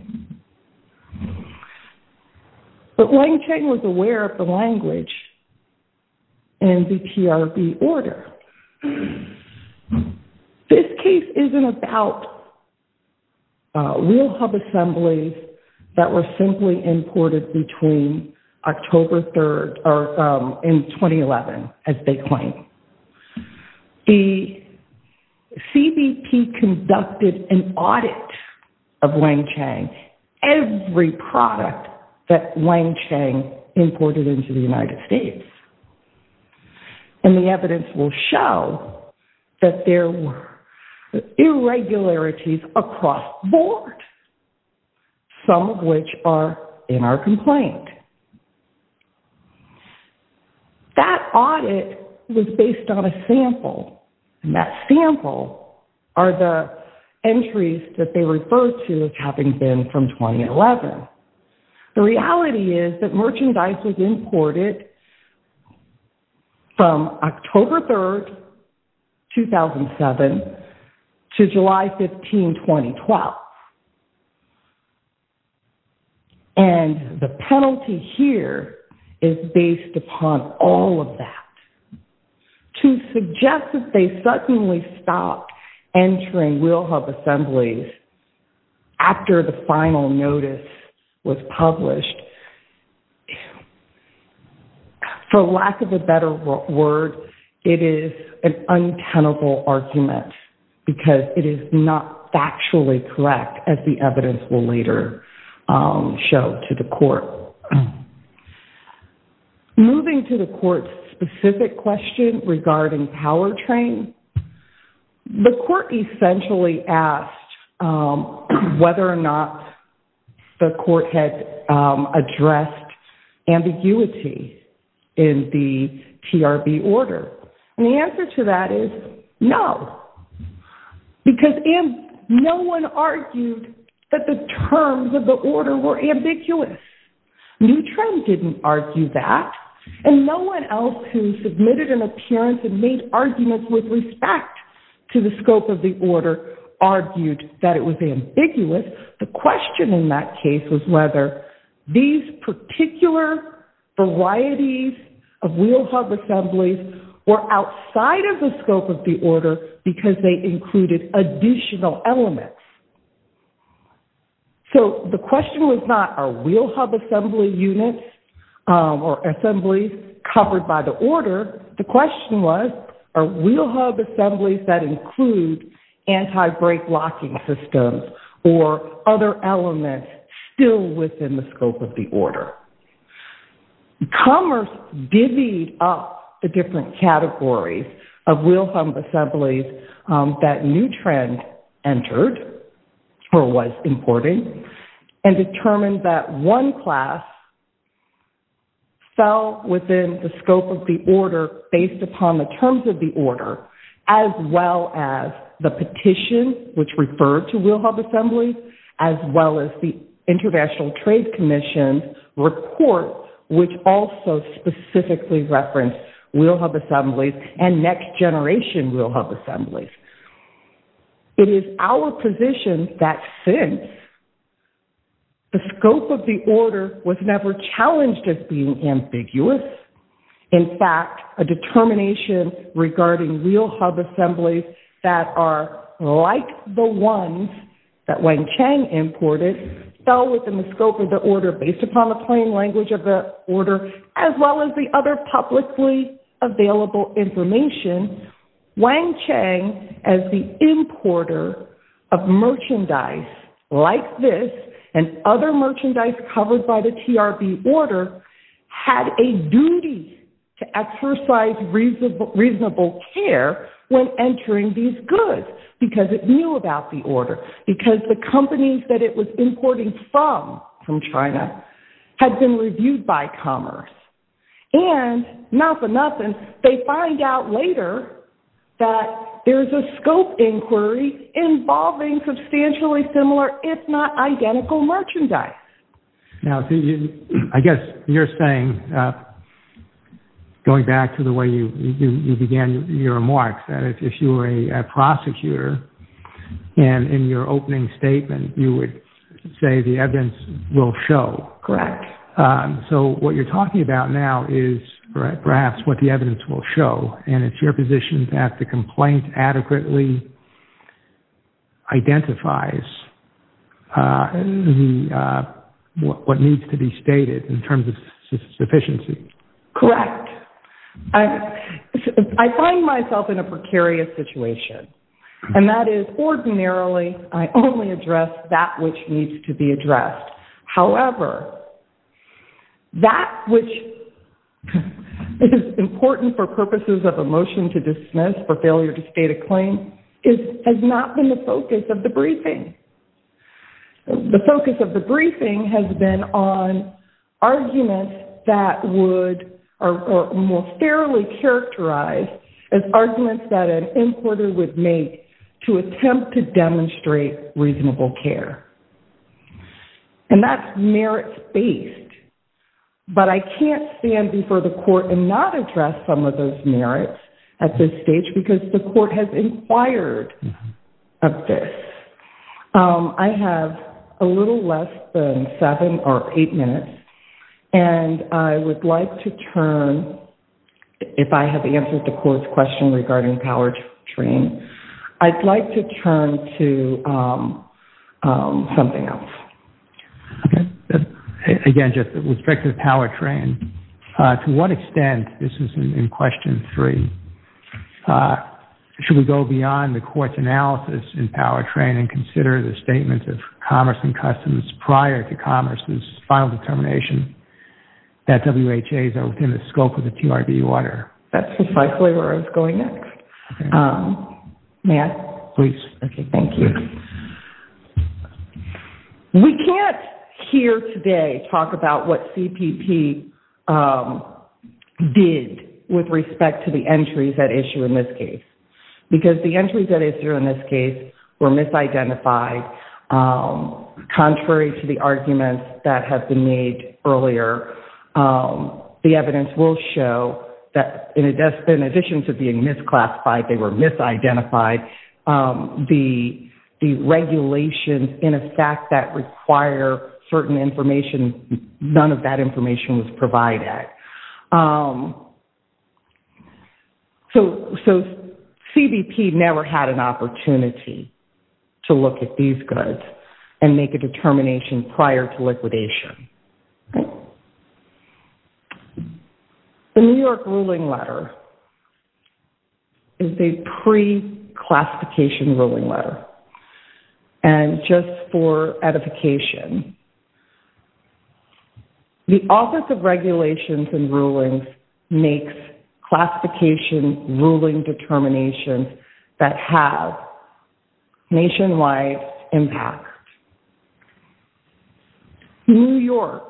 But Wenchang was aware of the language in the TRB order. This case isn't about wheel hub assemblies that were simply imported between October 3rd or in 2011, as they claim. The CBP conducted an audit of Wenchang, every product that Wenchang imported into the United States. And the evidence will show that there were irregularities across the board, some of which are in our complaint. That audit was based on a sample, and that sample are the entries that they refer to as having been from 2011. The reality is that merchandise was imported from October 3rd, 2007 to July 15, 2012. And the penalty here is based upon all of that. To suggest that they suddenly stopped entering wheel hub assemblies after the final notice was published, for lack of a better word, it is an untenable argument because it is not factually correct, as the evidence will later show to the court. Moving to the court's specific question regarding powertrain, the court essentially asked whether or not the court had addressed ambiguity in the TRB order. And the answer to that is no, because no one argued that the terms of the order were ambiguous. Nutrend didn't argue that, and no one else who submitted an appearance and made arguments with respect to the scope of the order argued that it was ambiguous. The question in that case was whether these particular varieties of wheel hub assemblies were outside of the scope of the order because they included additional elements. So the question was not, are wheel hub assembly units or assemblies covered by the order? The question was, are wheel hub assemblies that include anti-brake locking systems or other elements still within the scope of the order? Commerce divvied up the different categories of wheel hub assemblies that Nutrend entered or was importing, and determined that one class fell within the scope of the order based upon the terms of the order, as well as the petition, which referred to wheel hub assemblies, as well as the International Trade Commission's report, which also specifically referenced wheel hub assemblies and next generation wheel hub assemblies. It is our position that since the scope of the order was never challenged as being ambiguous, in fact, a determination regarding wheel hub assemblies that are like the ones that Wang Chang imported fell within the scope of the order based upon the plain language of the order, as well as the other publicly available information. Wang Chang, as the importer of merchandise like this and other merchandise covered by the TRB order, had a duty to exercise reasonable care when entering these goods, because it knew about the order, because the companies that it was importing from China had been reviewed by Commerce. And not for nothing, they find out later that there's a scope inquiry involving substantially similar, if not identical, merchandise. Now, I guess you're saying, going back to the way you began your remarks, that if you were a prosecutor and in your opening statement you would say the evidence will show. Correct. So what you're talking about now is perhaps what the evidence will show, and it's your position that the complaint adequately identifies what needs to be stated in terms of sufficiency. Correct. I find myself in a precarious situation, and that is ordinarily I only address that which needs to be addressed. However, that which is important for purposes of a motion to dismiss for failure to state a claim has not been the focus of the briefing. The focus of the briefing has been on arguments that would or more fairly characterized as arguments that an importer would make to attempt to demonstrate reasonable care. And that's merits-based. But I can't stand before the court and not address some of those merits at this stage because the court has inquired of this. I have a little less than 7 or 8 minutes, and I would like to turn, if I have answered the court's question regarding powertrain, I'd like to turn to something else. Okay. Again, just with respect to the powertrain, to what extent, this is in question 3, should we go beyond the court's analysis in powertrain and consider the statements of Commerce and Customs prior to Commerce's final determination that WHAs are within the scope of the TRB order? That's precisely where I was going next. Okay. May I? Please. Okay, thank you. We can't here today talk about what CPP did with respect to the entries at issue in this case, because the entries at issue in this case were misidentified, contrary to the arguments that have been made earlier. The evidence will show that in addition to being misclassified, they were misidentified. The regulations, in effect, that require certain information, none of that information was provided. So CBP never had an opportunity to look at these goods and make a determination prior to liquidation. Right? The New York ruling letter is a pre-classification ruling letter. And just for edification, the Office of Regulations and Rulings makes classification ruling determinations that have nationwide impact. New York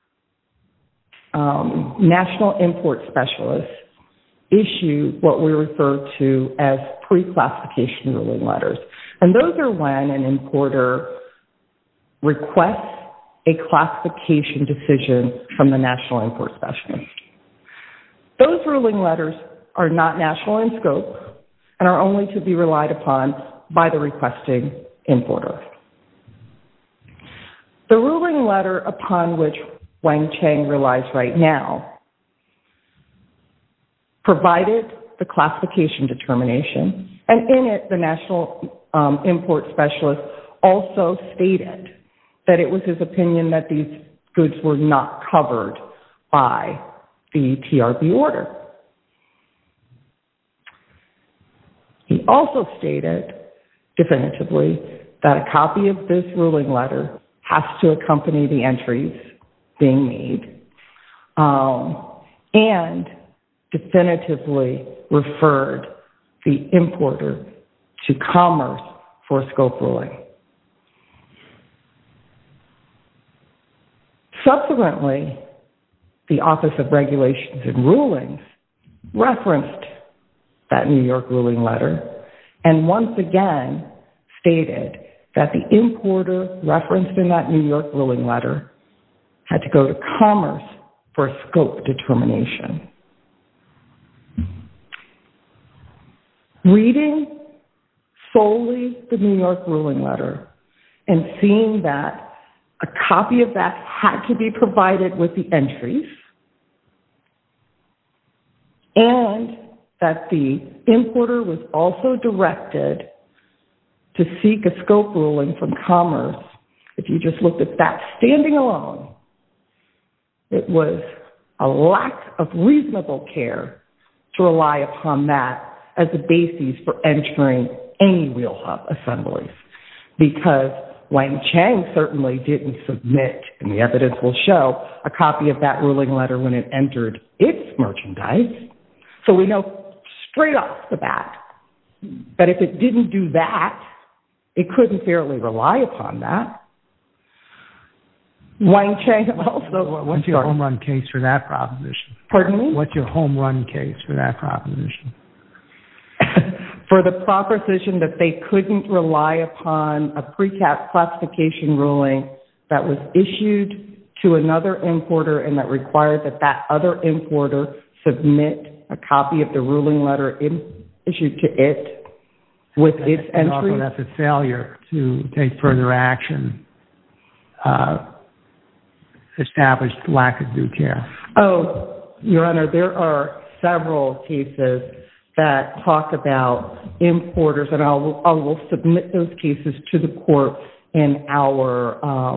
national import specialists issue what we refer to as pre-classification ruling letters. And those are when an importer requests a classification decision from the national import specialist. Those ruling letters are not national in scope and are only to be relied upon by the requesting importer. The ruling letter upon which Wang Chang relies right now provided the classification determination, and in it, the national import specialist also stated that it was his opinion that these goods were not covered by the TRB order. He also stated definitively that a copy of this ruling letter has to accompany the entries being made, and definitively referred the importer to Commerce for a scope ruling. Subsequently, the Office of Regulations and Rulings referenced that New York ruling letter and once again stated that the importer referenced in that New York ruling letter had to go to Commerce for a scope determination. Reading solely the New York ruling letter and seeing that a copy of that had to be provided with the entries and that the importer was also directed to seek a scope ruling from Commerce, if you just looked at that standing alone, it was a lack of reasonable care to rely upon that as a basis for entering any wheel hub assemblies, because Wang Chang certainly didn't submit, and the evidence will show, a copy of that ruling letter when it entered its merchandise. So we know straight off the bat that if it didn't do that, it couldn't fairly rely upon that. Wang Chang also... What's your home run case for that proposition? Pardon me? What's your home run case for that proposition? For the proposition that they couldn't rely upon a pre-cap classification ruling that was issued to another importer and that required that that other importer submit a copy of the ruling letter issued to it with its entry. And also that's a failure to take further action, established lack of due care. Oh, Your Honor, there are several cases that talk about importers, and I will submit those cases to the court in our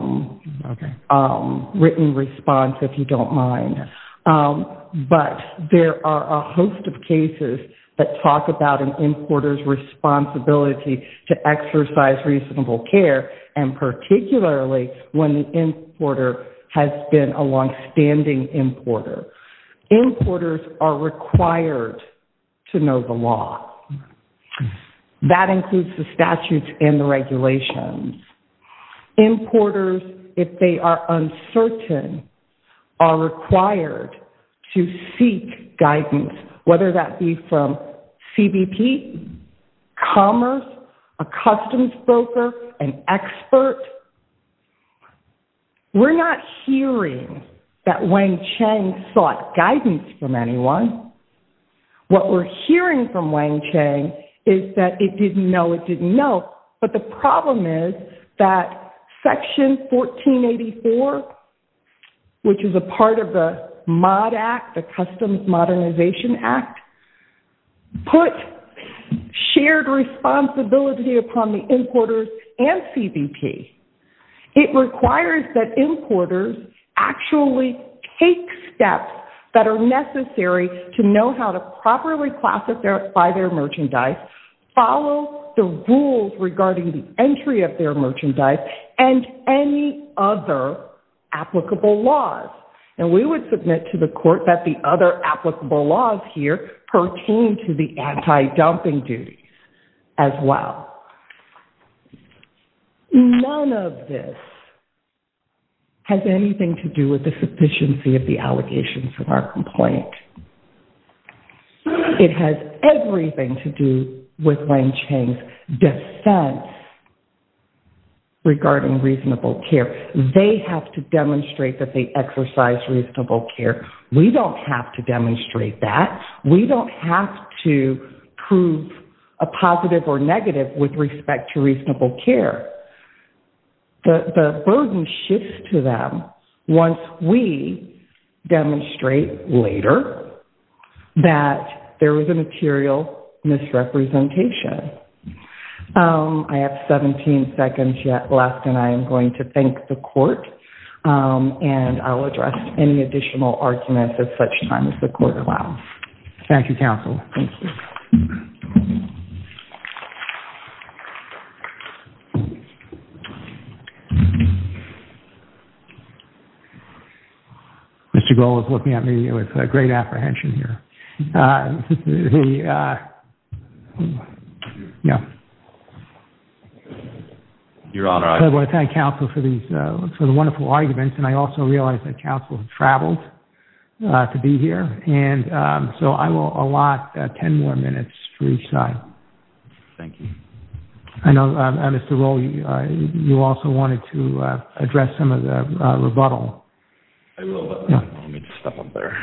written response, if you don't mind. But there are a host of cases that talk about an importer's responsibility to exercise reasonable care, and particularly when the importer has been a long-standing importer. Importers are required to know the law. That includes the statutes and the regulations. Importers, if they are uncertain, are required to seek guidance, whether that be from CBP, Commerce, a customs broker, an expert. We're not hearing that Wang Chang sought guidance from anyone. What we're hearing from Wang Chang is that it didn't know. But the problem is that Section 1484, which is a part of the MOD Act, the Customs Modernization Act, put shared responsibility upon the importers and CBP. It requires that importers actually take steps that are necessary to know how to properly classify their merchandise, follow the rules regarding the entry of their merchandise, and any other applicable laws. And we would submit to the court that the other applicable laws here pertain to the anti-dumping duties as well. None of this has anything to do with the sufficiency of the allegations of our complaint. It has everything to do with Wang Chang's defense regarding reasonable care. They have to demonstrate that they exercise reasonable care. We don't have to demonstrate that. We don't have to prove a positive or negative with respect to reasonable care. The burden shifts to them once we demonstrate later that there was a material misrepresentation. I have 17 seconds yet left, and I am going to thank the court, and I'll address any additional arguments at such time as the court allows. Thank you, counsel. Thank you. Mr. Gold is looking at me with great apprehension here. Your Honor, I want to thank counsel for the wonderful arguments, and I also realize that counsel has traveled to be here, and so I will allot 10 more minutes for each side. Thank you. I know, Mr. Roll, you also wanted to address some of the rebuttal. I will, but let me just step up there.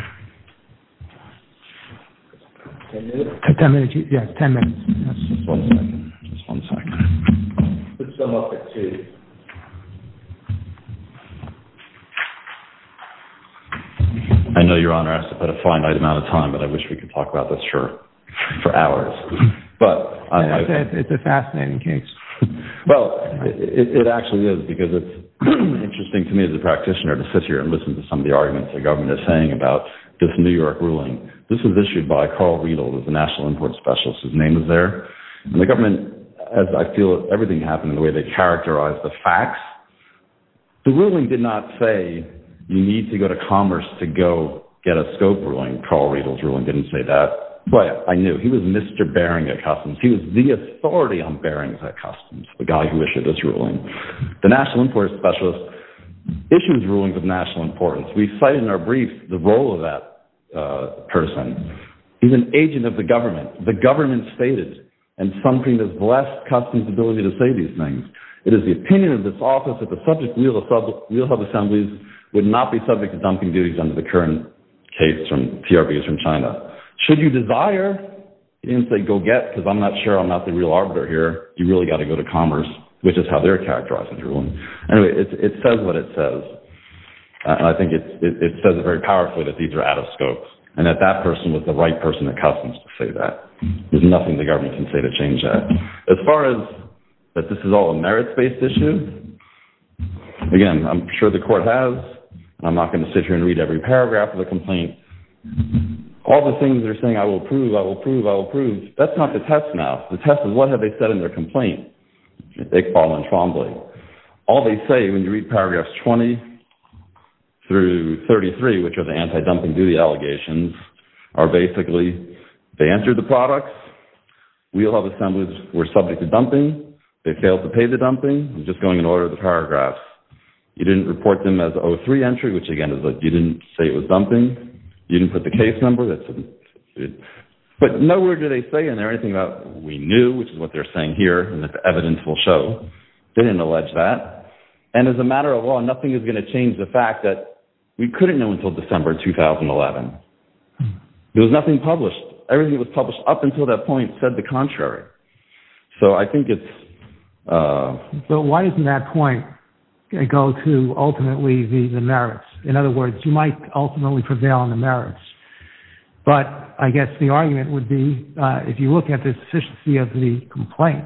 10 minutes? 10 minutes, yes, 10 minutes. Yes. Just one second. Put some up at 2. I know Your Honor has to put a finite amount of time, but I wish we could talk about this for hours. But it's a fascinating case. Well, it actually is, because it's interesting to me as a practitioner to sit here and listen to some of the arguments the government is saying about this New York ruling. This was issued by Carl Riedel, who's the National Import Specialist. His name is there. And the government, as I feel everything happened in the way they characterized the facts, the ruling did not say you need to go to Commerce to go get a scope ruling. Carl Riedel's ruling didn't say that. But I knew. He was Mr. Bering at Customs. He was the authority on bearings at Customs, the guy who issued this ruling. The National Import Specialist issues rulings of national importance. We cite in our brief the role of that person. He's an agent of the government. The government stated, and Supreme has blessed Customs' ability to say these things. It is the opinion of this office that the subject wheel hub assemblies would not be subject to dumping duties under the current case from TRBs from China. Should you desire, he didn't say go get, because I'm not sure, I'm not the real arbiter here. You really got to go to Commerce, which is how they're characterizing the ruling. Anyway, it says what it says. And I think it says it very powerfully that these are out of scope, and that person was the right person at Customs to say that. There's nothing the government can say to change that. As far as that this is all a merits-based issue, again, I'm sure the court has, and I'm not going to sit here and read every paragraph of the complaint. All the things they're saying, I will prove, that's not the test now. The test is what have they said in their complaint, Iqbal and Twombly. All they say when you read paragraphs 20 through 33, which are the anti-dumping duty allegations, are basically they entered the products, wheel hub assemblies were subject to dumping, they failed to pay the dumping. I'm just going in order of the paragraphs. You didn't report them as 03 entry, which again is you didn't say it was dumping. You didn't put the case number. But nowhere do they say in there anything about we knew, which is what they're saying here, and that the evidence will show. They didn't allege that. And as a matter of law, nothing is going to change the fact that we couldn't know until December 2011. There was nothing published. Everything that was published up until that point said the contrary. So I think it's... But why doesn't that point go to ultimately the merits? In other words, you might ultimately prevail on the merits. But I guess the argument would be, if you look at the sufficiency of the complaint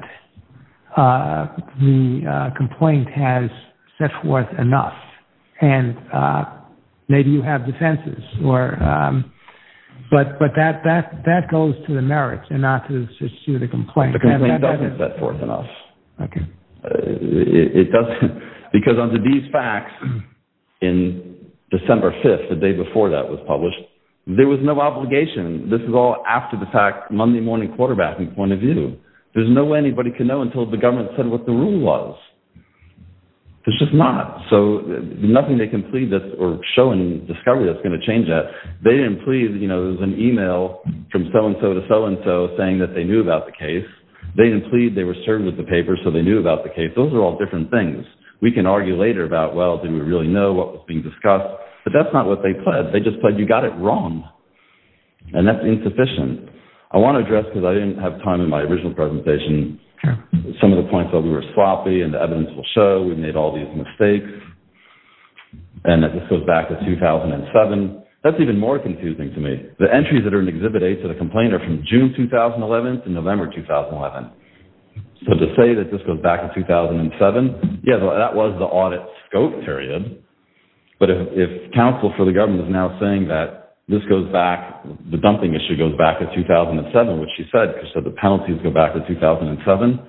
has set forth enough. And maybe you have defenses, or but that goes to the merits and not to the sufficiency of the complaint. The complaint doesn't set forth enough. Okay. It doesn't, because under these facts, in December 5th, the day before that was published, there was no obligation. This is all after the fact, Monday morning quarterbacking point of view. There's no way anybody can know until the government said what the rule was. There's just not. So nothing they can plead that or show in discovery that's going to change that. They didn't plead, there was an email from so-and-so to so-and-so saying that they knew about the case. They didn't plead they were served with the paper, so they knew about the case. Those are all different things. We can argue later about, well, did we really know what was being discussed? But that's not what they pled. They just pled you got it wrong. And that's insufficient. I want to address, because I didn't have time in my original presentation, some of the points that we were sloppy and the evidence will show we made all these mistakes, and that this goes back to 2007. That's even more confusing to me. The entries that are in Exhibit A to the complaint are from June 2011 to November 2011. So to say that this goes back to 2007, yeah, that was the audit scope period. But if counsel for the government is now saying that this goes back, the dumping issue goes back to 2007, which she said, because the penalties go back to 2007,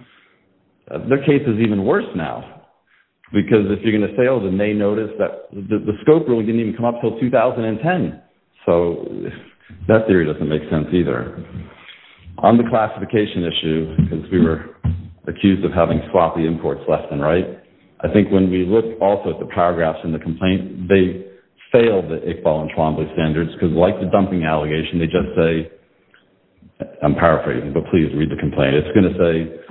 their case is even worse now. Because if you're going to say, oh, then they noticed that the scope ruling didn't even come up till 2010. So that theory doesn't make sense either. On the classification issue, because we were accused of having sloppy imports left and right, I think when we look also at the paragraphs in the complaint, they fail the Iqbal and Twombly standards, because like the dumping allegation, they just say, I'm paraphrasing, but please read the complaint. It's going to say...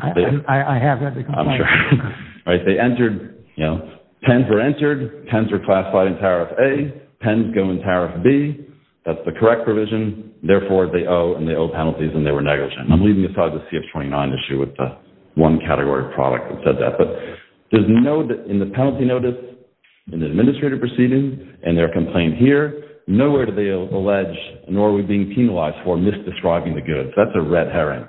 I have read the complaint. I'm sure. Right, they entered, pens were entered, pens were classified in Tariff A, pens go in Tariff B. That's the correct provision. Therefore, they owe penalties, and they were negligent. I'm leaving aside the CF-29 issue with the one category of product that said that. But there's in the penalty notice, in the administrative proceedings, and their complaint here, nowhere do they allege, nor are we being penalized for misdescribing the goods. That's a red herring.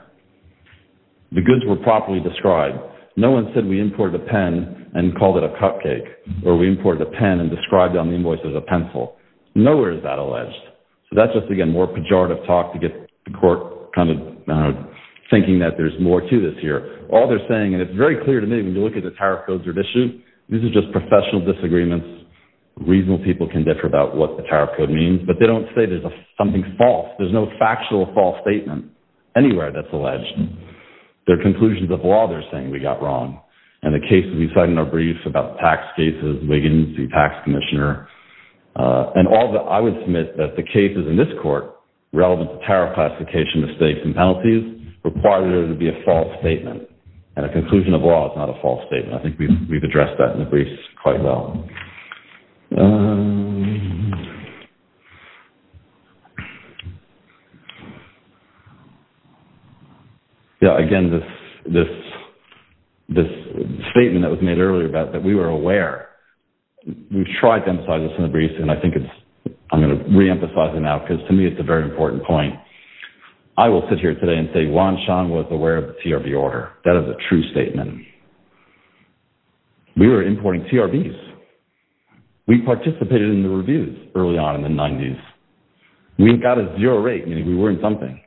The goods were properly described. No one said we imported a pen and called it a cupcake, or we imported a pen and described it on the invoice as a pencil. Nowhere is that alleged. So that's just, again, more pejorative talk to get the court kind of thinking that there's more to this here. All they're saying, and it's very clear to me when you look at the tariff codes at issue, these are just professional disagreements. Reasonable people can differ about what the tariff code means, but they don't say there's something false. There's no factual false statement anywhere that's alleged. Their conclusions of law they're saying we got wrong. And the cases we cite in our brief about tax cases, Wiggins, the tax commissioner, and I would submit that the cases in this court relevant to tariff classification mistakes and penalties require there to be a false statement. And a conclusion of law is not a false statement. I think we've addressed that in the briefs quite well. Again, this statement that was made earlier about that we were aware. We've tried to emphasize this in the briefs, and I think I'm going to re-emphasize it now because to me it's a very important point. I will sit here today and say Wansheng was aware of the TRB order. That is a true statement. We were importing TRBs. We participated in the reviews early on in the 90s. We got a 0 rate, meaning we weren't dumping.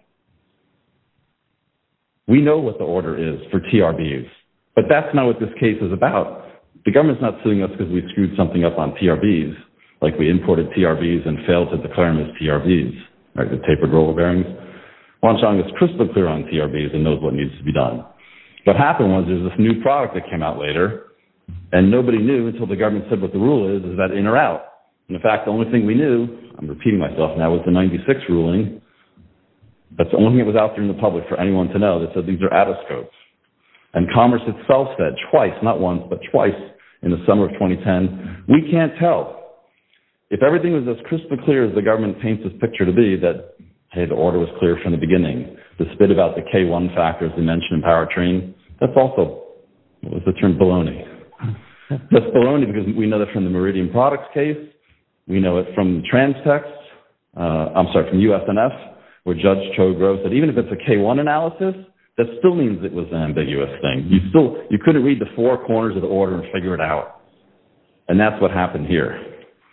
We know what the order is for TRBs, but that's not what this case is about. The government's not suing us because we screwed something up on TRBs, like we imported TRBs and failed to declare them as TRBs, right, the tapered roller bearings. Wansheng is crystal clear on TRBs and knows what needs to be done. What happened was there's this new product that came out later, and nobody knew until the government said what the rule is that in or out. And in fact, the only thing we knew, I'm repeating myself now, was the 96 ruling. That's the only thing that was out there in the public for anyone to know that said these are attescopes. And Commerce itself said twice, not once, but twice in the summer of 2010, we can't tell. If everything was as crystal clear as the government paints this picture to be, that, hey, the order was clear from the beginning. The bit about the K1 factors they mentioned in powertrain, that's also, what was the term, baloney. That's baloney because we know that from the Meridian Products case. We know it from the Transtext, from USNF, where Judge Cho Gross said even if it's a K1 analysis, that still means it was an ambiguous thing. You couldn't read the four corners of the order and figure it out. And that's what happened here.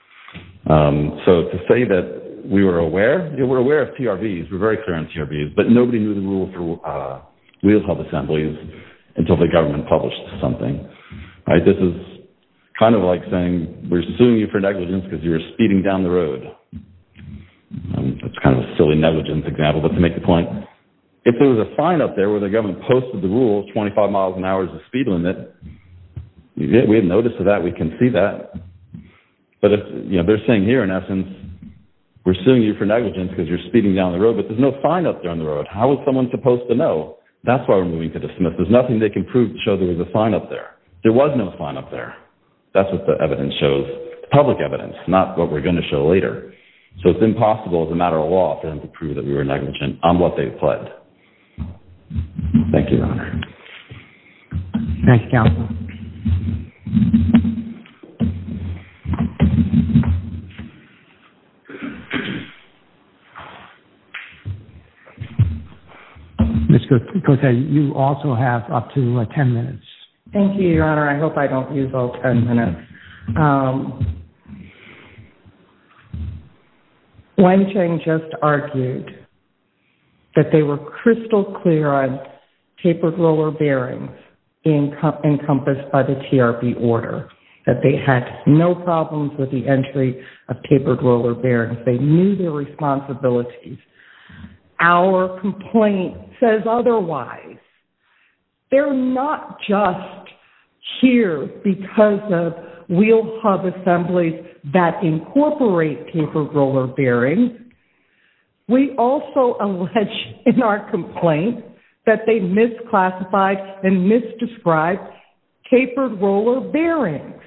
So to say that we were aware, we're aware of TRBs, we're very clear on TRBs, but nobody knew the rule for wheel hub assemblies until the government published something. Right? This is kind of like saying we're suing you for negligence because you were speeding down the road. That's kind of a silly negligence example, but to make the point, if there was a sign up there where the government posted the rule, 25 miles an hour is the speed limit, Yeah, we have notice of that. We can see that. But if, they're saying here, in essence, we're suing you for negligence because you're speeding down the road, but there's no sign up there on the road. How is someone supposed to know? That's why we're moving to dismiss. There's nothing they can prove to show there was a sign up there. There was no sign up there. That's what the evidence shows. Public evidence, not what we're going to show later. So it's impossible as a matter of law for them to prove that we were negligent on what they pled. Thank you, Your Honor. Thank you, counsel. Ms. Cote, you also have up to 10 minutes. Thank you, Your Honor. I hope I don't use all 10 minutes. Wencheng just argued that they were crystal clear on tapered roller bearings being encompassed by the TRB order, that they had no problems with the entry of tapered roller bearings. They knew their responsibilities. Our complaint says otherwise. They're not just here because of wheel hub assemblies that incorporate tapered roller bearings. We also allege in our complaint that they misclassified and misdescribed tapered roller bearings.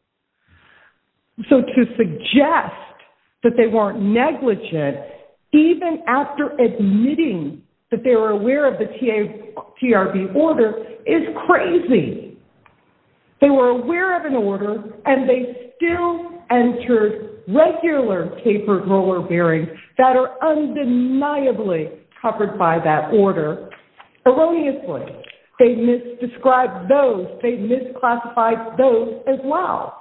So to suggest that they weren't negligent, even after admitting that they were aware of the TRB order, is crazy. They were aware of an order, and they still entered regular tapered roller bearings that are undeniably covered by that order erroneously. They misdescribed those. They misclassified those as well.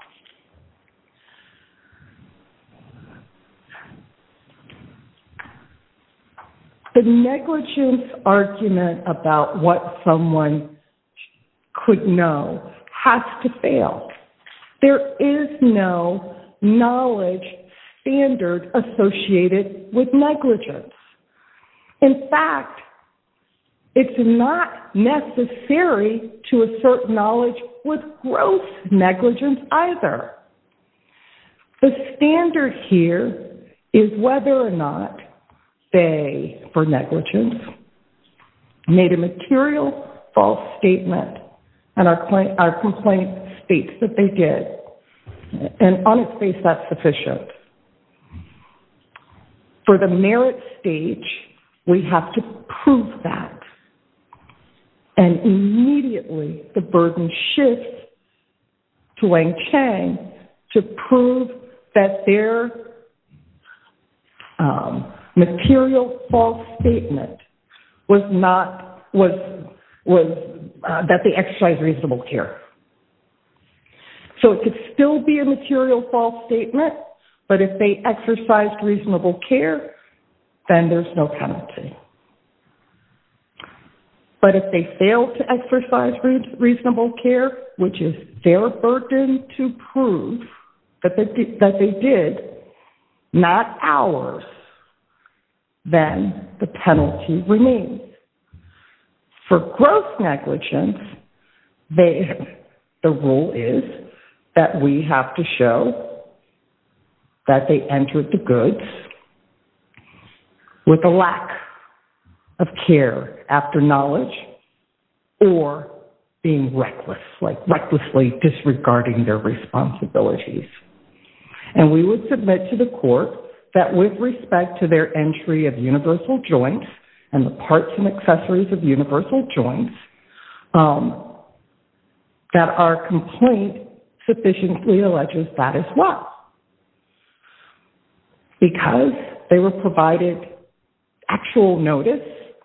The negligence argument about what someone could know has to fail. There is no knowledge standard associated with negligence. In fact, it's not necessary to assert knowledge with gross negligence either. The standard here is whether or not they, for negligence, made a material false statement, and our complaint states that they did. And on its face, that's sufficient. For the merit stage, we have to prove that. And immediately the burden shifts to Wencheng to prove that their material false statement that they exercised reasonable care. So it could still be a material false statement, but if they exercised reasonable care, then there's no penalty. But if they failed to exercise reasonable care, which is their burden to prove that they did, not ours, then the penalty remains. For gross negligence, the rule is that we have to show that they entered the goods with a lack of care after knowledge or being reckless, like recklessly disregarding their responsibilities. And we would submit to the court that with respect to their entry of universal joints and the parts and accessories of universal joints, that our complaint sufficiently alleges that as well. Because they were provided actual notice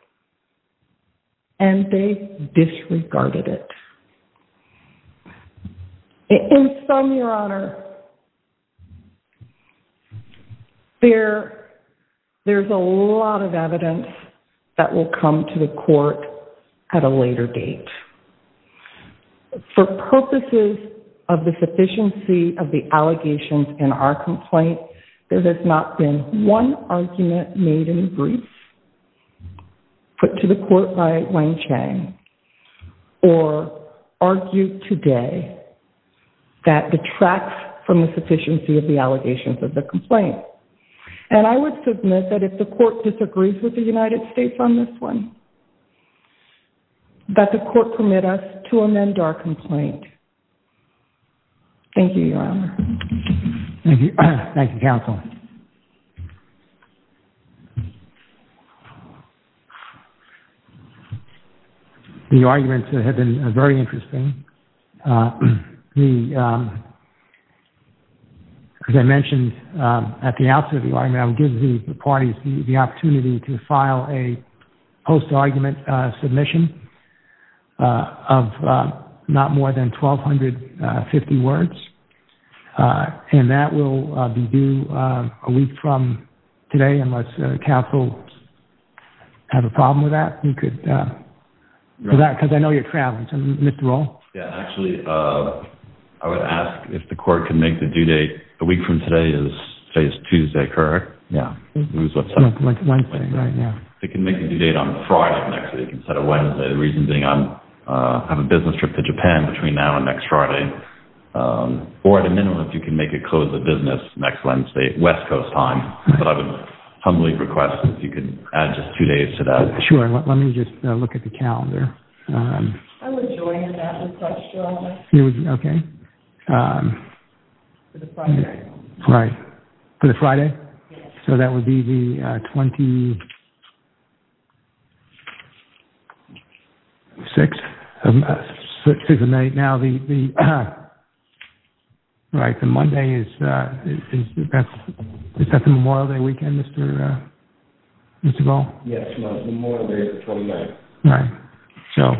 and they disregarded it. In sum, Your Honor, there's a lot of evidence that will come to the court at a later date. For purposes of the sufficiency of the allegations in our complaint, there has not been one argument made in the brief put to the court by Wencheng or argued today that detracts from the sufficiency of the allegations of the complaint. And I would submit that if the court disagrees with the United States on this one, that the court permit us to amend our complaint. Thank you, Your Honor. Thank you. Thank you, counsel. The arguments have been very interesting. As I mentioned at the outset of the argument, I would give the parties the opportunity to file a post-argument submission of not more than 1,250 words, and that will be due a week from today, unless counsel have a problem with that. You could, because I know you're traveling. So, Mr. Roll? Yeah, actually, I would ask if the court can make the due date a week from today. Today is Tuesday, correct? Yeah. Wednesday, right, yeah. They can make the due date on Friday next week instead of Wednesday. The reason being I have a business trip to Japan between now and next Friday. Or at a minimum, if you can make it close the business next Wednesday, West Coast time. But I would humbly request if you could add just 2 days to that. Sure. Let me just look at the calendar. I would join in that request, Your Honor. You would, okay. For the Friday. Right. For the Friday? Yes. So that would be the 26th of May. Now the right, the Monday is that the Memorial Day weekend, Mr. Ball? Yes, Memorial Day is the 29th. Right. So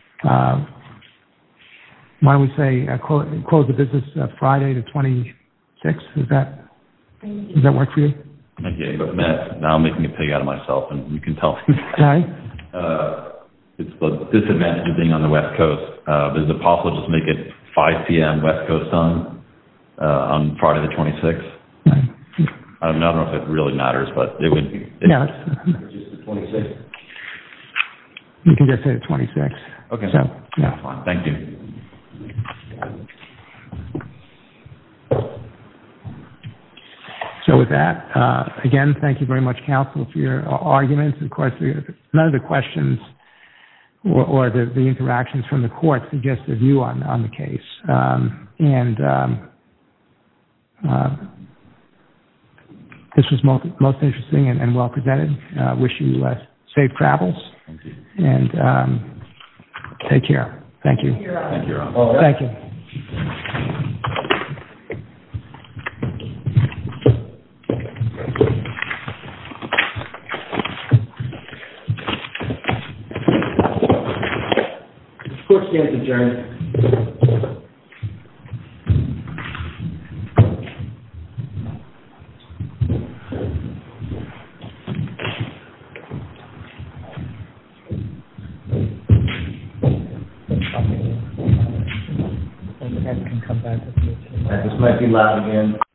why don't we say close the business Friday the 26th? Does that work for you? Okay, but Matt, now I'm making a pig out of myself, and you can tell me. Sorry? It's the disadvantage of being on the West Coast. Is it possible to just make it 5 p.m. West Coast time on Friday the 26th? Right. I don't know if it really matters, but it would. Yeah. Just the 26th. You can just say the 26th. Okay. So, yeah. Fine. Thank you. So with that, again, thank you very much, counsel, for your arguments. Of course, none of the questions or the interactions from the court suggest a view on the case. This was most interesting and well presented. Wish you safe travels. Thank you. And take care. Thank you. Thank you, Ron. Thank you. Court stands adjourned. This might be loud again.